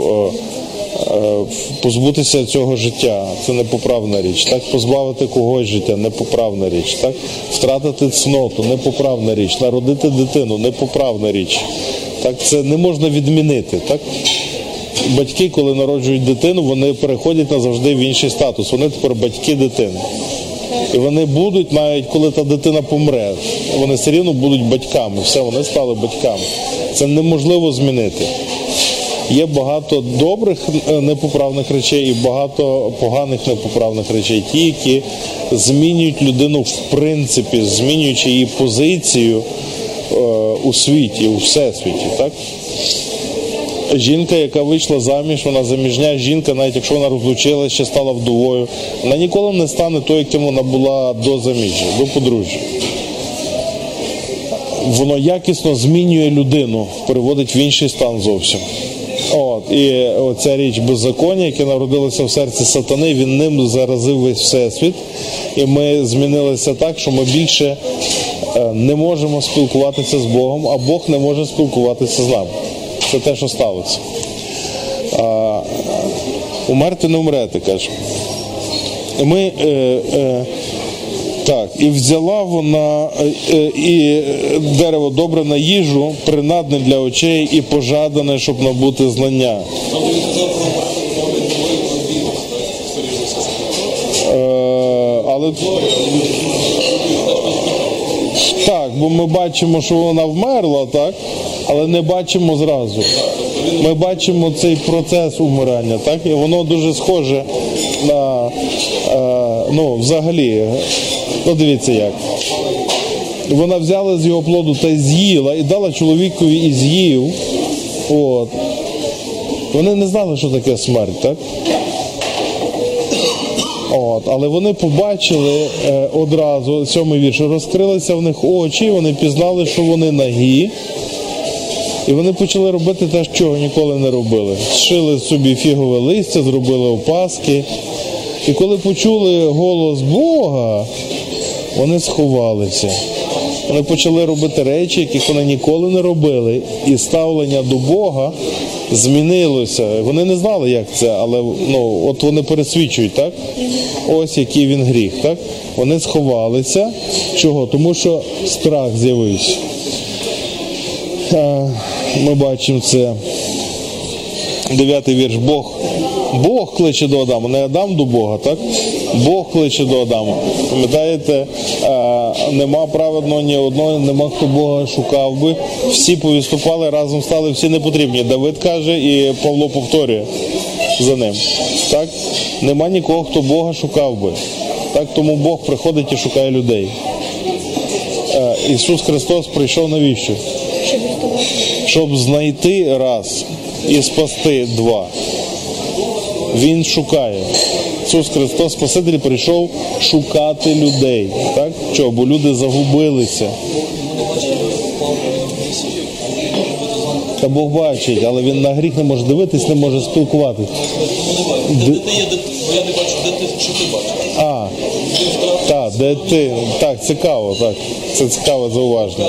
позбутися цього життя – це непоправна річ. Так? Позбавити когось життя – непоправна річ. Так? Втратити цноту – непоправна річ. Народити дитину – непоправна річ. Так? Це не можна відмінити. Так? Батьки, коли народжують дитину, вони переходять назавжди в інший статус. Вони тепер батьки дитини. І вони будуть, навіть коли та дитина помре, вони все рівно будуть батьками. Все, вони стали батьками. Це неможливо змінити. Є багато добрих непоправних речей і багато поганих непоправних речей. Ті, які змінюють людину в принципі, змінюючи її позицію у світі, у всесвіті. Так? Жінка, яка вийшла заміж, вона заміжня жінка, навіть якщо вона розлучилася, ще стала вдовою, вона ніколи не стане тою, яким вона була до заміжжя, до подружжя. Воно якісно змінює людину, переводить в інший стан зовсім. От, і оця річ беззаконня, яке народилося в серці сатани, він ним заразив весь всесвіт. І ми змінилися так, що ми більше не можемо спілкуватися з Богом, а Бог не може спілкуватися з нами. Це те, що сталося. Умерти не умрете, каже. Ми Так, і взяла вона і дерево добре на їжу, принадне для очей і пожадане, щоб набути знання. Але так, бо ми бачимо, що вона вмерла, так? Але не бачимо зразу. Ми бачимо цей процес умирання, так? І воно дуже схоже на, взагалі, дивіться як. Вона взяла з його плоду та й з'їла, і дала чоловікові і з'їв. От. Вони не знали, що таке смерть, так? От, але вони побачили одразу, 7-й вірш, розкрилися в них очі, вони пізнали, що вони нагі, і вони почали робити те, чого ніколи не робили. Зшили собі фігове листя, зробили опаски, і коли почули голос Бога, вони сховалися. Вони почали робити речі, яких вони ніколи не робили, і ставлення до Бога змінилося. Вони не знали, як це, але от вони пересвідчують, так? Ось який він гріх, так? Вони сховалися. Чого? Тому що страх з'явився. Ми бачимо це. 9-й вірш. Бог кличе до Адама, не Адам до Бога, так? Бог кличе до Адама. Пам'ятаєте, нема праведного ні одного, нема хто Бога шукав би. Всі повіступали, разом стали всі непотрібні. Давид каже, і Павло повторює за ним. Так? Нема нікого, хто Бога шукав би. Так? Тому Бог приходить і шукає людей. Ісус Христос прийшов навіщо? Щоб знайти раз і спасти два. Він шукає. Ісус Христос, Спаситель, прийшов шукати людей. Так? Чого? Бо люди загубилися. Та Бог бачить, але він на гріх не може дивитись, не може спілкуватись. Де ти є, бо я не бачу, де ти, що ти бачиш? Так, де ти. Так, цікаво, так. Це цікаве зауваження.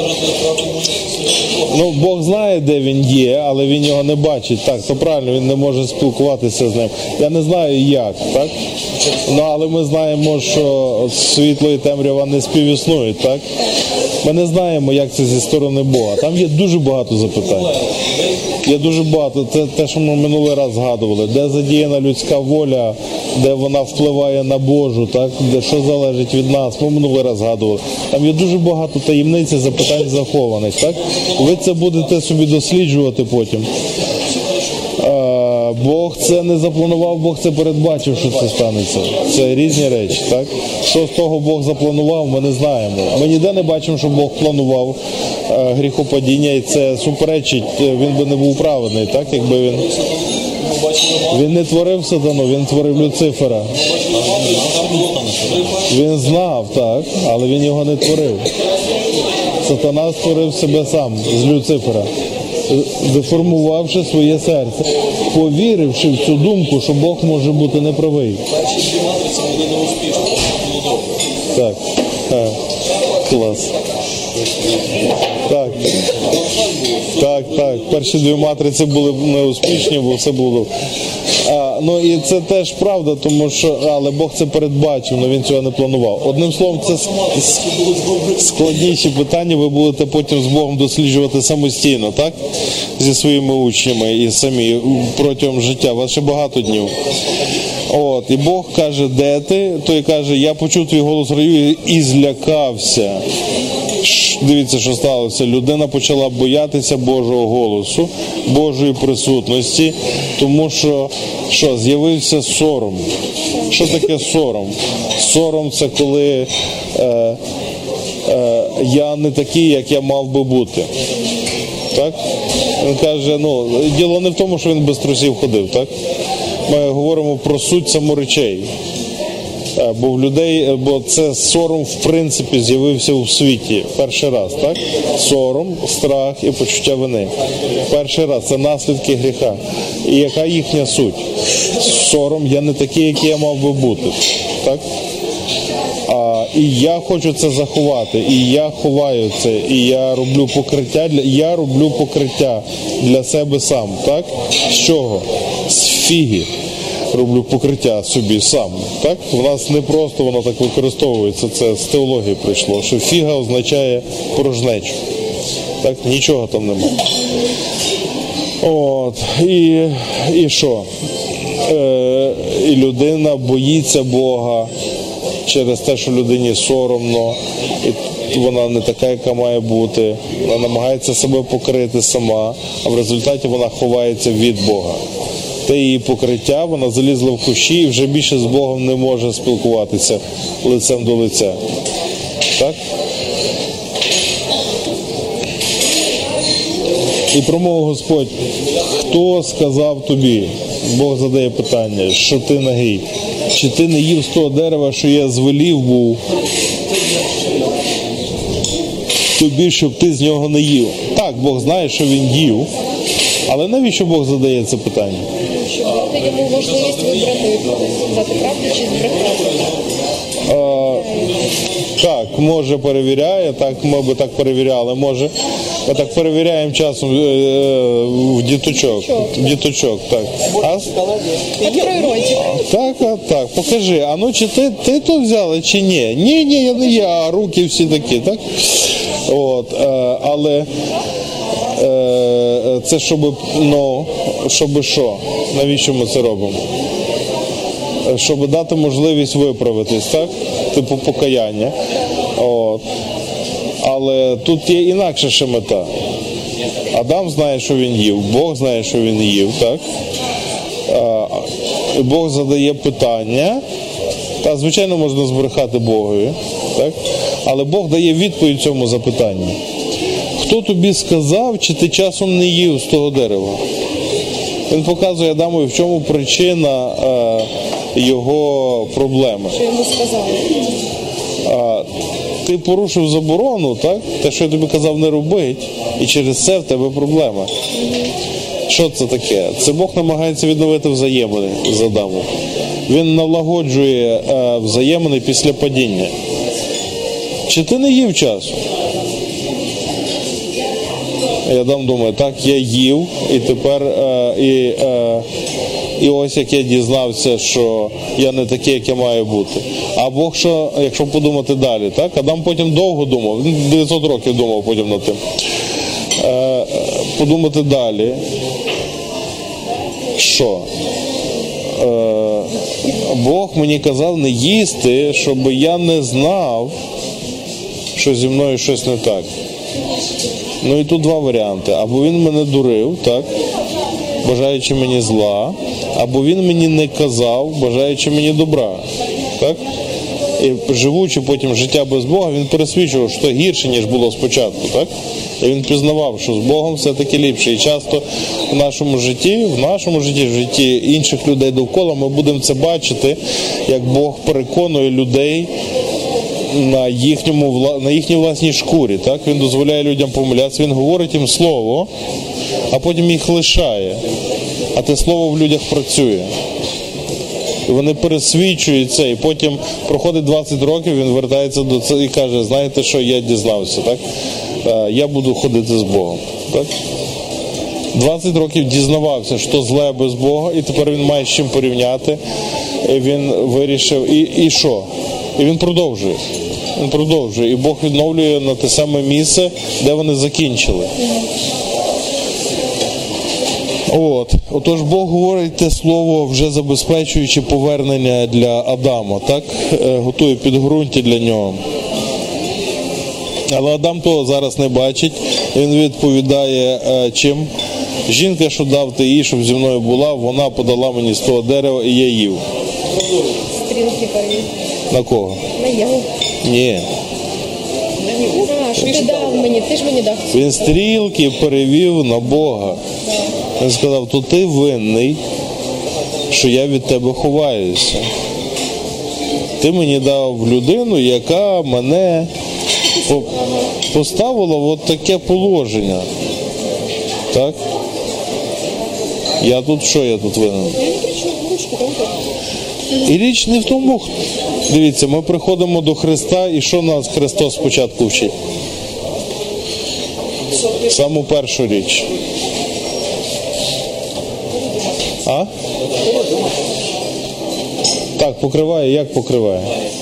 Бог знає, де він є, але він його не бачить. Так, то правильно, він не може спілкуватися з ним. Я не знаю, як, так? Але ми знаємо, що світло і темрява не співіснують, так? Ми не знаємо, як це зі сторони Бога. Там є дуже багато запитань. Є дуже багато. Це те, що ми минулий раз згадували. Де задіяна людська воля, де вона впливає на Божу, так? Де що залежить від нас. Ми минулий раз згадували. Там є дуже багато таємниць і запитань захованих, так? Ви це будете собі досліджувати потім. Бог це не запланував, Бог це передбачив, що це станеться. Це різні речі, так? Що з того Бог запланував, ми не знаємо. Ми ніде не бачимо, що Бог планував гріхопадіння, і це суперечить, він би не був праведний, так? Якби він не творив сатану, він творив Люцифера. Він знав, так, але він його не творив. Сатана створив себе сам з Люцифера, деформувавши своє серце, повіривши в цю думку, що Бог може бути неправий. Перші 2 матриці були неуспішні. Так. Клас. Так. Перші 2 матриці були неуспішні, бо все було. І це теж правда, тому що, але Бог це передбачив, але він цього не планував. Одним словом, це складніші питання, ви будете потім з Богом досліджувати самостійно, так? Зі своїми учнями і самі протягом життя. У вас ще багато днів. І Бог каже, де ти? Той каже, я почув твій голос в раю і злякався. Дивіться, що сталося. Людина почала боятися Божого голосу, Божої присутності, тому що з'явився сором. Що таке сором? Сором – це коли я не такий, як я мав би бути. Так? Він каже, діло не в тому, що він без трусів ходив, так? Ми говоримо про суть саморечей. Бо в людей, бо це сором в принципі з'явився у світі перший раз, так? Сором, страх і почуття вини. Перший раз це наслідки гріха. І яка їхня суть? Сором, я не такий, який я мав би бути, так? І я хочу це заховати, і я ховаю це, і я роблю покриття для себе сам, так? З чого? З фіги. роблю покриття собі сам. Так? У нас не просто воно так використовується, це з теології прийшло, що фіга означає порожнечу. Так? Нічого там немає. От. І що? І людина боїться Бога через те, що людині соромно, і вона не така, яка має бути. Вона намагається себе покрити сама, а в результаті вона ховається від Бога. Те її покриття, вона залізла в кущі і вже більше з Богом не може спілкуватися лицем до лиця. Так? І промовив Господь: хто сказав тобі, Бог задає питання, що ти нагий? Чи ти не їв з того дерева, що я звелів був тобі, щоб ти з нього не їв? Так, Бог знає, що він їв, але навіщо Бог задає це питання? Щоб дати йому можливість вибрати, сказати правду чи збрехати. Так, може перевіряє, так ми би так перевіряли, може. Ми так перевіряємо часом в діточок, так. Відкрой ротик. Так, покажи, а ну чи ти то взяла, чи ні? Ні, я не я, а руки всі такі, так? От, але це щоби що? Навіщо ми це робимо? Щоб дати можливість виправитись, так? Типу покаяння. От. Але тут є інакша ще мета. Адам знає, що він їв, Бог знає, що він їв, так? Бог задає питання, та, звичайно, можна збрехати Богові, так? Але Бог дає відповідь цьому запитанню. Хто тобі сказав, чи ти часом не їв з того дерева? Він показує Адамові, в чому причина його проблеми. Що йому сказали? Ти порушив заборону, так? Те, що я тобі казав не робити, і через це в тебе проблема. Що це таке? Це Бог намагається відновити взаємини з Адамом. Він налагоджує взаємини після падіння. Чи ти не їв часу? І Адам думає, так, я їв, і тепер і ось як я дізнався, що я не такий, як я маю бути. А Бог, що, якщо подумати далі, так? Адам потім довго думав, 900 років думав потім над тим. Подумати далі, що Бог мені казав не їсти, щоб я не знав, що зі мною щось не так. Ну і тут два варіанти. Або він мене дурив, так, бажаючи мені зла, або він мені не казав, бажаючи мені добра. Так? І живучи потім життя без Бога, він пересвідчував, що гірше, ніж було спочатку. Так? І він пізнавав, що з Богом все-таки ліпше. І часто в нашому житті, в житті інших людей довкола, ми будемо це бачити, як Бог переконує людей на їхній власній шкурі. Так? Він дозволяє людям помилятися, він говорить їм слово, а потім їх лишає. А те слово в людях працює. І вони пересвідчують це, і потім проходить 20 років, він вертається до цього і каже, знаєте що, я дізнався, так? Я буду ходити з Богом. Так? 20 років дізнавався, що зле без Бога, і тепер він має з чим порівняти. І він вирішив, і що? І він продовжує. Він продовжує. І Бог відновлює на те саме місце, де вони закінчили. Отож Бог говорить те слово, вже забезпечуючи повернення для Адама, так? Готує підґрунтя для нього. Але Адам того зараз не бачить. Він відповідає чим? Жінка, що дав ти їй, щоб зі мною була, вона подала мені з того дерева, і я їв. Стрілки перевів. На кого? На Єву. Ні. Що ти дав мені? Ти ж мені дав. Він стрілки перевів на Бога. Він сказав, то ти винний, що я від тебе ховаюся. Ти мені дав людину, яка мене поставила в от таке положення. Так? Я тут винен? І річ не в тому, дивіться, ми приходимо до Христа, і що нас Христос спочатку вчить? Саму першу річ. Так, покриває, як покриває?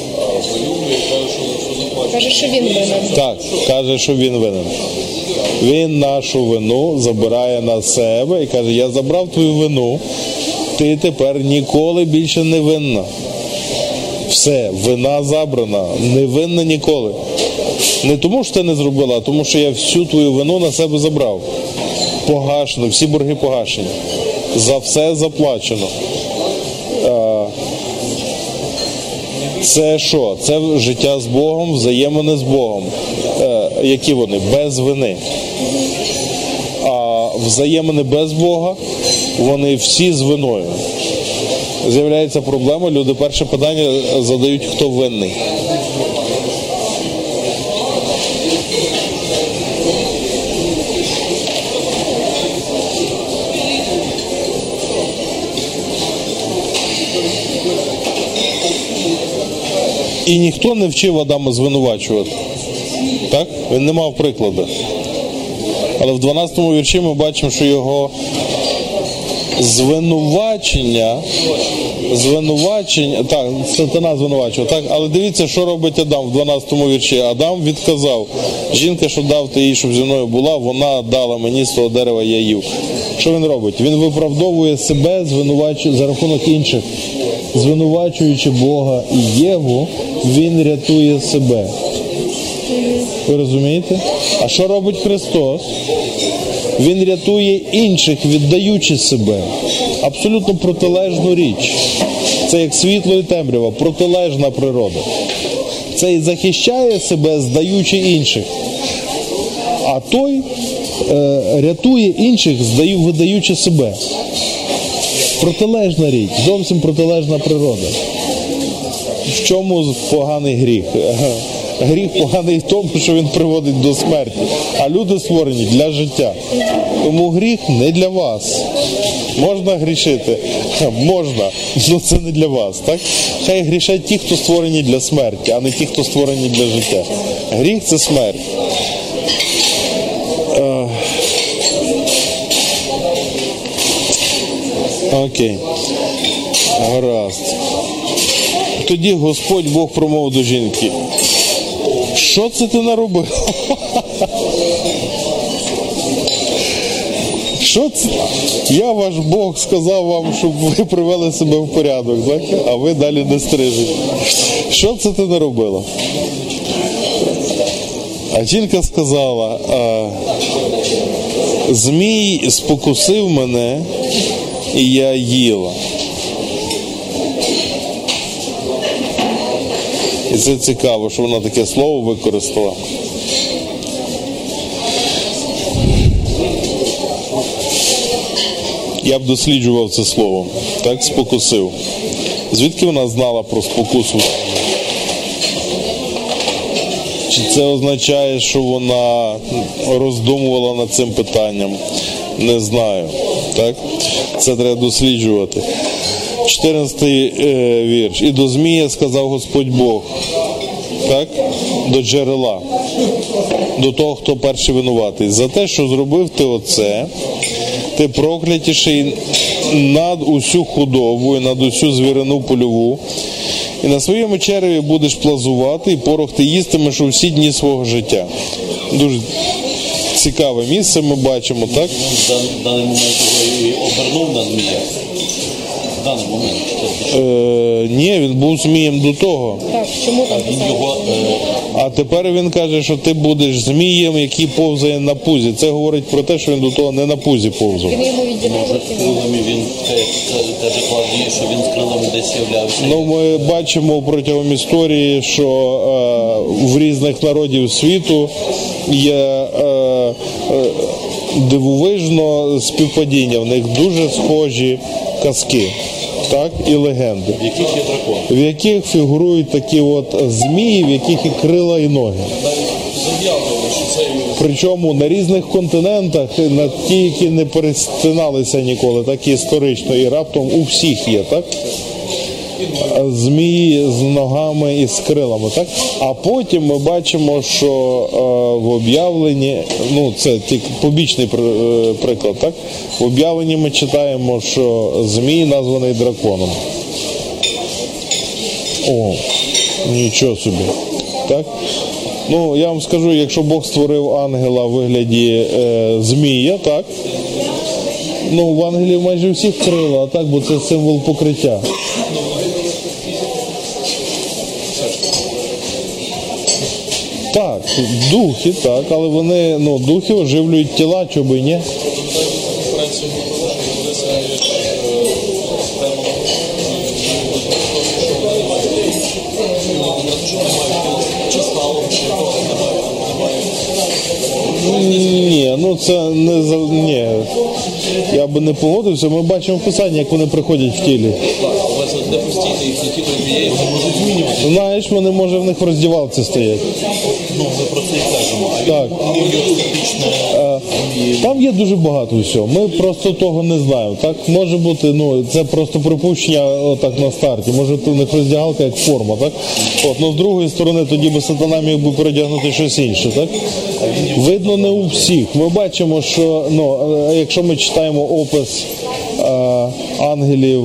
Каже, що він винен. Так, каже, що він винен. Він нашу вину забирає на себе і каже, я забрав твою вину, ти тепер ніколи більше не винна. Все, вина забрана, не винна ніколи. Не тому, що ти не зробила, а тому, що я всю твою вину на себе забрав. Погашено, всі борги погашені. За все заплачено. Це що? Це життя з Богом, взаємини з Богом. Які вони? Без вини. А взаємини без Бога, вони всі з виною. З'являється проблема, люди перше питання задають, хто винний. І ніхто не вчив Адама звинувачувати. Так? Він не мав прикладу. Але в 12-му вірші ми бачимо, що його звинувачення, так, сатана звинувачував, так, але дивіться, що робить Адам в 12-му вірші. Адам відказав, жінка, що дав ти їй, щоб зі мною була, вона дала мені з того дерева, я їв. Що він робить? Він виправдовує себе, звинувачує за рахунок інших. Звинувачуючи Бога і Єву, він рятує себе. Ви розумієте? А що робить Христос? Він рятує інших, віддаючи себе. Абсолютно протилежну річ. Це як світло і темрява, протилежна природа. Це і захищає себе, здаючи інших. А той рятує інших, видаючи себе. Протилежна річ, зовсім протилежна природа. В чому поганий гріх? Гріх поганий в тому, що він приводить до смерті. А люди створені для життя. Тому гріх не для вас. Можна грішити? Можна, але це не для вас. Так? Хай грішать ті, хто створені для смерті, а не ті, хто створені для життя. Гріх – це смерть. Окей. Гаразд. Тоді Господь Бог промовив до жінки. Що це ти наробив? Що це? Я, ваш Бог, сказав вам, щоб ви привели себе в порядок, так? А ви далі не стрижете. Що це ти наробила? А жінка сказала, Змій спокусив мене, і я їла. І це цікаво, що вона таке слово використала. Я б досліджував це слово. Так, спокусив. Звідки вона знала про спокусу? Чи це означає, що вона роздумувала над цим питанням? Не знаю. Так? Це треба досліджувати. 14-й вірш. І до Змія сказав Господь Бог. Так? До джерела. До того, хто перший винуватий. За те, що зробив ти оце, ти проклятіший над усю худобу і над усю звірину польову. І на своєму череві будеш плазувати, і порох ти їстимеш у всі дні свого життя. Дуже цікаве місце ми бачимо, так? В даний момент його обернув на змія. В даний момент. Ні, він був змієм до того. Так, чому там писав? А тепер він каже, що ти будеш змієм, який повзає на пузі. Це говорить про те, що він до того не на пузі повзав. Він йому відділяв. Може, з крилами він теж кладає, що він з крилами десь являвся. Ну, ми бачимо протягом історії, що в різних народів світу є дивовижно співпадіння. В них дуже схожі казки. Так, і легенди. В яких є дракон? В яких фігурують такі от змії, в яких і крила, і ноги. Зав'язували, що це... Причому на різних континентах, на ті, які не перестиналися ніколи, так і історично, і раптом у всіх є, так? Змії з ногами і з крилами, так? А потім ми бачимо, що в об'явленні, ну це тільки побічний приклад, так? В об'явленні ми читаємо, що Змій названий драконом. О, нічого собі. Так? Ну, я вам скажу, якщо Бог створив ангела в вигляді змія, так? Ну, в ангелів майже всіх крила, а так, бо це символ покриття. Так, духи, так, але вони, ну, духи оживлюють тіла, чоби ні. Ні, ну це не за ні. Я би не погодився. Ми бачимо в Писанні, як вони приходять в тілі. Де постійно їх які то є, вони можуть змінювати. Знаєш, вони може в них в роздівалці стоять. Ну, ми про це і кажемо. Так. Там є дуже багато всього. Ми просто того не знаємо. Так може бути, ну це просто припущення отак на старті. Може у них роздягалка як форма, так? От, ну з другої сторони, тоді би сатана міг би передягнути щось інше, так? Видно не у всіх. Ми бачимо, що ну, якщо ми читаємо опис ангелів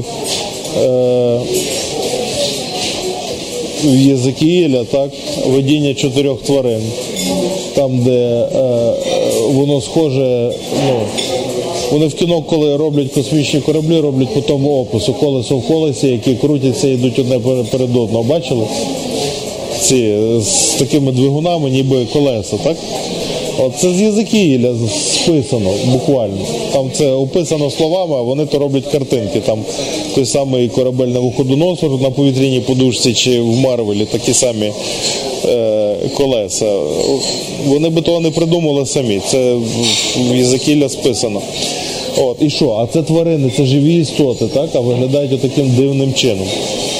в Єзекіїля, так, видіння 4 тварин, там, де воно схоже, ну, вони в кіно, коли роблять космічні кораблі, роблять по тому опису, колесо в колесі, які крутяться і йдуть одне перед одного. Бачили? Ці з такими двигунами, ніби колеса, так? От це з Єзекіїля списано, буквально. Там це описано словами, а вони то роблять картинки. Там той самий корабель Навуходоносор на повітряній подушці чи в Марвелі такі самі колеса. Вони би того не придумали самі. Це в Єзекіїля списано. От, і що? А це тварини, це живі істоти, так? А виглядають отаким дивним чином.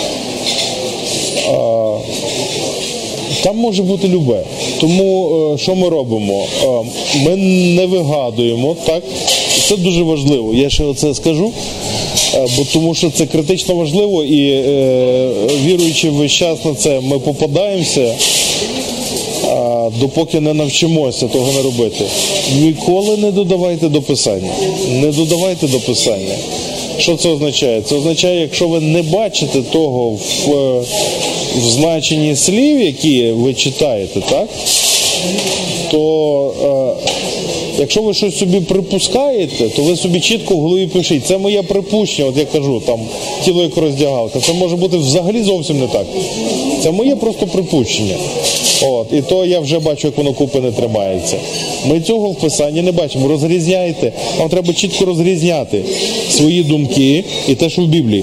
Там може бути любе. Тому що ми робимо? Ми не вигадуємо, так? Це дуже важливо. Я ще оце скажу, бо тому що це критично важливо і віруючи весь час на це, ми попадаємося, допоки не навчимося того не робити. Ніколи не додавайте до Писання. Не додавайте до Писання. Що це означає? Це означає, якщо ви не бачите того в значенні слів, які ви читаєте, так? То якщо ви щось собі припускаєте, то ви собі чітко в голові пишіть. Це моє припущення, от я кажу, там тіло як роздягалка. Це може бути взагалі зовсім не так. Це моє просто припущення. От, і то я вже бачу, як воно купи не тримається. Ми цього в Писанні не бачимо. Розрізняйте. Вам треба чітко розрізняти свої думки і те, що в Біблії.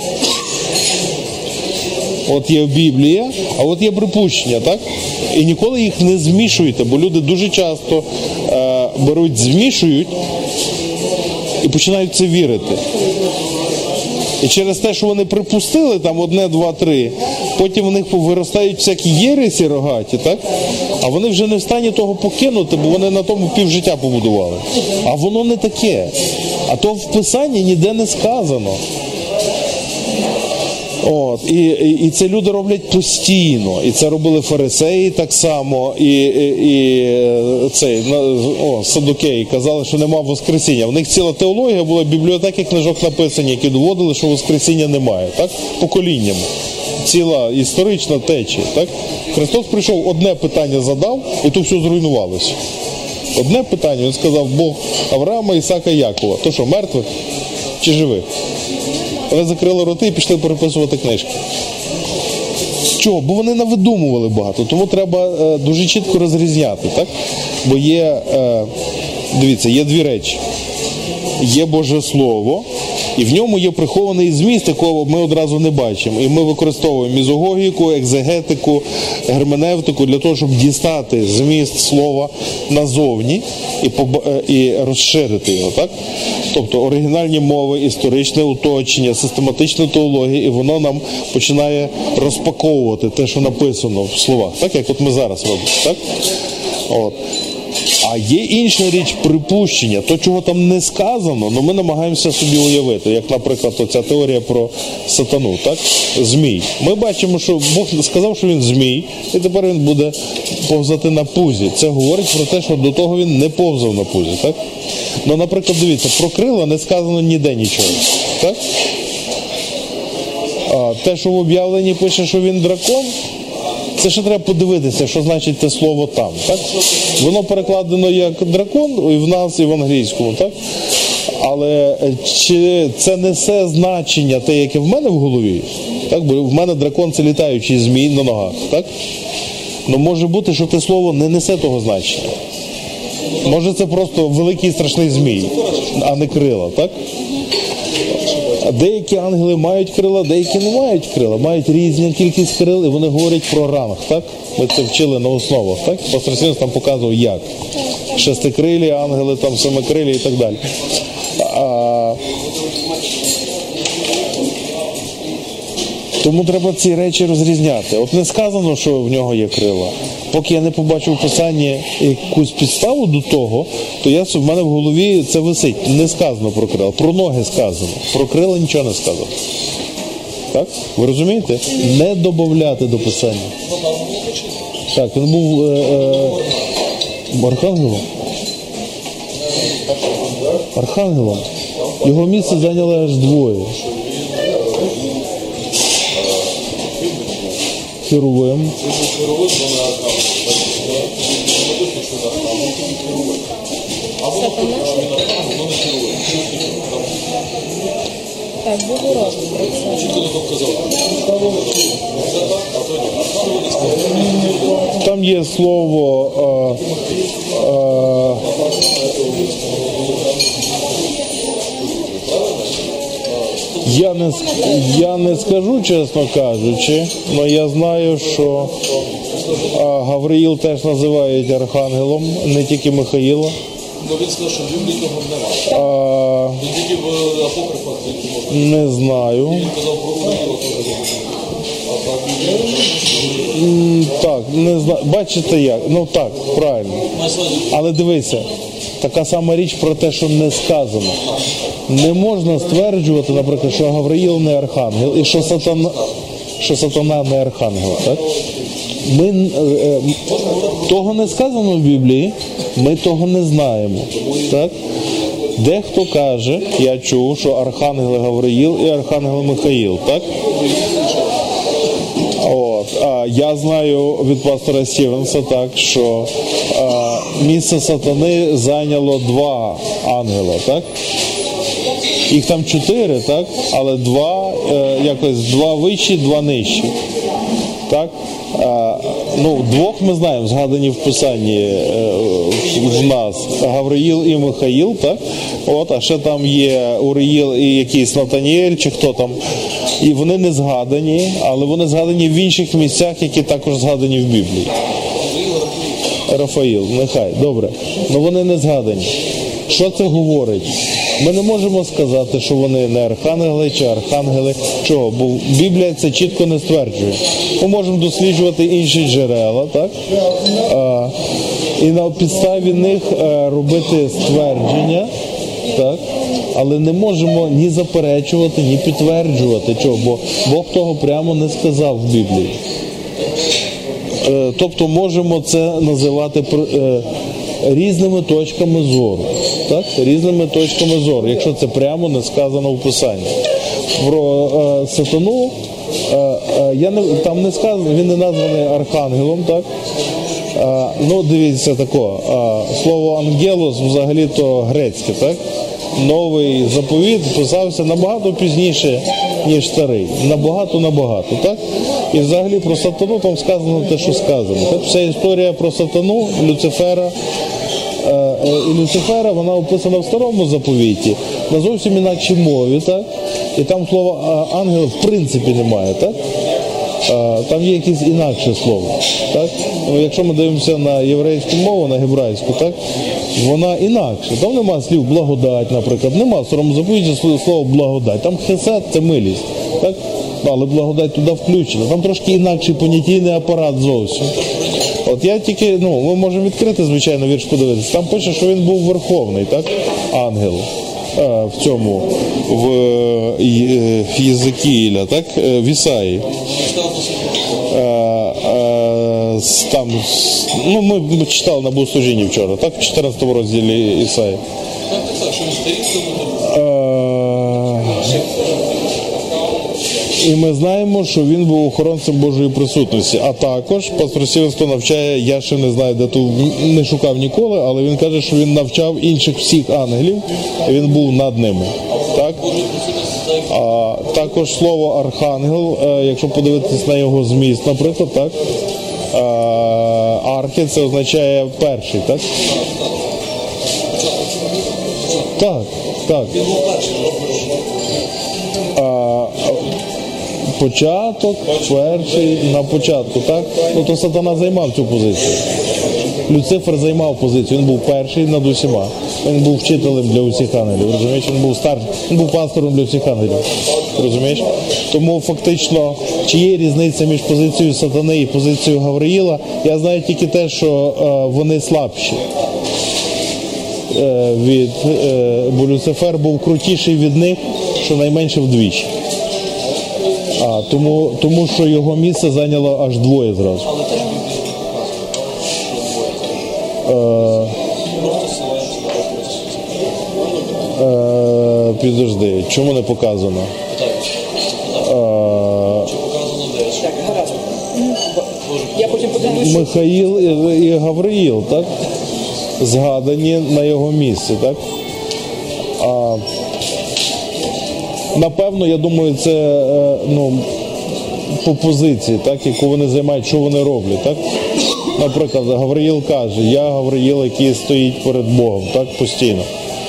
От є Біблія, а от є припущення, так? І ніколи їх не змішуйте, бо люди дуже часто беруть, змішують і починають це вірити. І через те, що вони припустили там 1, 2, 3, потім в них виростають всякі єресі рогаті, так? А вони вже не в стані того покинути, бо вони на тому півжиття побудували. А воно не таке. А то в Писанні ніде не сказано. От, і це люди роблять постійно. І це робили фарисеї так само, і саддукеї казали, що нема воскресіння. В них ціла теологія була, бібліотеки книжок написані, які доводили, що воскресіння немає, так? Поколіннями. Ціла історична течія, так? Христос прийшов, одне питання задав, і то все зруйнувалося. Одне питання, він сказав, Бог Авраама, Ісака, Якова. То що, мертвих чи живих? Ви закрили роти і пішли переписувати книжки. Чого? Бо вони навидумували багато. Тому треба дуже чітко розрізняти, так? Бо є, дивіться, є дві речі. Є Боже Слово, і в ньому є прихований зміст, якого ми одразу не бачимо. І ми використовуємо мізогогіку, екзегетику, герменевтику для того, щоб дістати зміст слова назовні і розширити його, так? Тобто оригінальні мови, історичне уточнення, систематична теологія, і воно нам починає розпаковувати те, що написано в словах, так? Як от ми зараз робимо, так? От. А є інша річ припущення, то, чого там не сказано, але ми намагаємося собі уявити, як, наприклад, оця теорія про сатану, так? Змій. Ми бачимо, що Бог сказав, що він змій, і тепер він буде повзати на пузі. Це говорить про те, що до того він не повзав на пузі, так? Ну, наприклад, дивіться, про крила не сказано ніде нічого, так? Те, що в об'явленні пише, що він дракон, це ще треба подивитися, що значить те слово там. Так? Воно перекладено як дракон і в нас, і в англійському. Так? Але чи це несе значення те, яке в мене в голові? Так? Бо в мене дракон – це літаючий змій на ногах. Так? Ну, може бути, що те слово не несе того значення. Може, це просто великий страшний змій, а не крила, так? Деякі ангели мають крила, деякі не мають крила. Мають різну кількість крил, і вони говорять про ранг, так? Ми це вчили на основах, так? Пастор Сінус там показував, як. Шестикрилі ангели, там семикрилі і так далі. Тому треба ці речі розрізняти. От не сказано, що в нього є крила. Поки я не побачив в Писанні якусь підставу до того, то в мене в голові це висить. Не сказано про крила. Про ноги сказано. Про крила нічого не сказано. Так? Ви розумієте? Не додавати до Писання. Так, він був архангелом. Архангелом. Його місце зайняли аж двоє. Херовим. Сатана? Так, було разом про це. Там є слово я не скажу, чесно кажучи, але я знаю, що Гавриїл теж називають архангелом, не тільки Михаїла. Ну, він сказав, що в Біблії того немає. Він тільки в апокрифах можна. Не знаю. Він казав про Ураїла теж. Так, не знаю. Бачите як? Ну так, правильно. Але дивися, така сама річ про те, що не сказано. Не можна стверджувати, наприклад, що Гавриїл не архангел і що сатана не архангел. Так? Того не сказано в Біблії, ми того не знаємо. Так? Дехто каже, я чув, що архангел Гавриїл і архангел Михаїл. Так? Я знаю від пастора Стівенса, так, що місце сатани зайняло два ангела. Так? Їх там 4, так? Але два вищі, два нижчі. Так? Двох ми знаємо, згадані в Писанні в нас Гавриїл і Михаїл, так? А ще там є Уріїл і якийсь Натаніель, чи хто там. І вони не згадані, але вони згадані в інших місцях, які також згадані в Біблії. Рафаїл, нехай, добре. Але вони не згадані. Що це говорить? Ми не можемо сказати, що вони не архангели чи архангели. Чого? Бо Біблія це чітко не стверджує. Ми можемо досліджувати інші джерела, так? І на підставі них робити ствердження, так? Але не можемо ні заперечувати, ні підтверджувати. Чого? Бо Бог того прямо не сказав в Біблії. Тобто можемо це називати різними точками зору. Так? Різними точками зору, якщо це прямо не сказано в Писанні. Про сатану там не сказано, він не названий архангелом, так? Дивіться тако, слово ангелос взагалі-то грецьке, так? Новий заповіт писався набагато пізніше, ніж старий. Набагато, так? І взагалі про сатану там сказано те, що сказано. Так? Вся історія про сатану, Люцифера, і Люцифера, вона описана в старому заповіті, на зовсім інакшій мові, так? І там слова ангел в принципі немає, так? Там є якесь інакше слово, так? Якщо ми дивимося на єврейську мову, на гебрайську, так? Вона інакше. Там нема слів благодать, наприклад. Нема в старому заповіті слова благодать. Там хесед – це милість, так? Але благодать туди включена. Там трошки інакший понятійний апарат зовсім. Я тільки, ми можемо відкрити, звичайно, вірш подивитися. Там пише, що він був верховний, так? Ангел. В цьому, в Єзекіїля, так? В Ісаї. Там, ми читали на богослужінні вчора, так? В 14 розділі Ісаї. І ми знаємо, що він був охоронцем Божої присутності. А також пастор Сівенство навчає, я ще не знаю, де тут не шукав ніколи, але він каже, що він навчав інших всіх ангелів, і він був над ними. Так? А також слово архангел, якщо подивитись на його зміст, наприклад, так? Архі це означає перший, так? Так, так. Початок, перший, на початку, так? Ну, то Сатана займав цю позицію. Люцифер займав позицію, він був перший над усіма. Він був вчителем для усіх ангелів, розумієш? Він був старший, він був пастором для всіх ангелів, розумієш? Тому фактично, чи є різниця між позицією Сатани і позицією Гавриїла? Я знаю тільки те, що вони слабші. Бо Люцифер був крутіший від них, щонайменше вдвічі. Тому що його місце зайняло аж двоє зразу. Підожди, чому не показано? Я потім подумаю, що... Михаїл і Гавриїл, так? Згадані на його місці, так? Напевно, я думаю, це по позиції, так, яку вони займають, що вони роблять, так? Наприклад, Гавриїл каже, я Гавриїл, який стоїть перед Богом, так, постійно,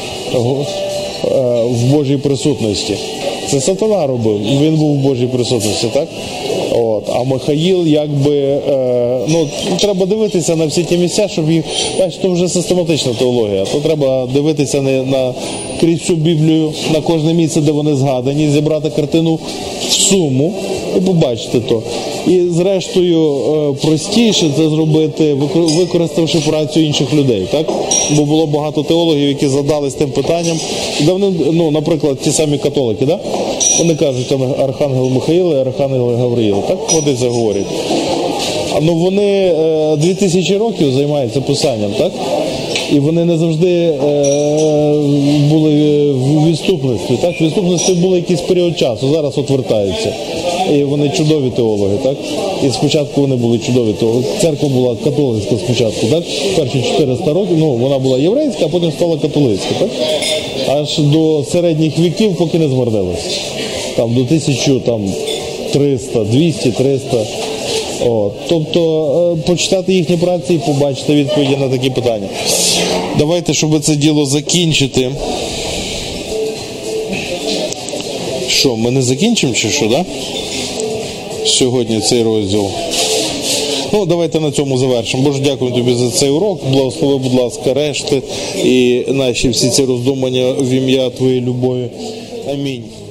в Божій присутності. Це Сатана робив, він був в Божій присутності, так? От. А Михаїл, якби, треба дивитися на всі ті місця, щоб їх, бачиш, то вже систематична теологія, то треба дивитися крізь всю Біблію, на кожне місце, де вони згадані, зібрати картину в суму і побачити то. І зрештою простіше це зробити, використавши працю інших людей, так? Бо було багато теологів, які задались тим питанням. Наприклад, ті самі католики, так? Вони кажуть, архангел Михаїл і архангел Гавриїл, так? Вони це говорять. Вони 2000 років займаються писанням, так? І вони не завжди були в відступництві, так? В відступництві був якийсь період часу, зараз вертаються. І вони чудові теологи, так? І спочатку вони були чудові теологи. Церква була католицька спочатку, так? Перші 400 років, вона була єврейська, а потім стала католицька, так? Аж до середніх віків, поки не змордилася. Там до 1300, 200, 300. Тобто, почитати їхні праці і побачити відповіді на такі питання. Давайте, щоб це діло закінчити. Що, ми не закінчимо чи що, да? Сьогодні цей розділ. Давайте на цьому завершимо. Боже, дякую тобі за цей урок. Благослови, будь ласка, решти і наші всі ці роздумання в ім'я твоєї любові. Амінь.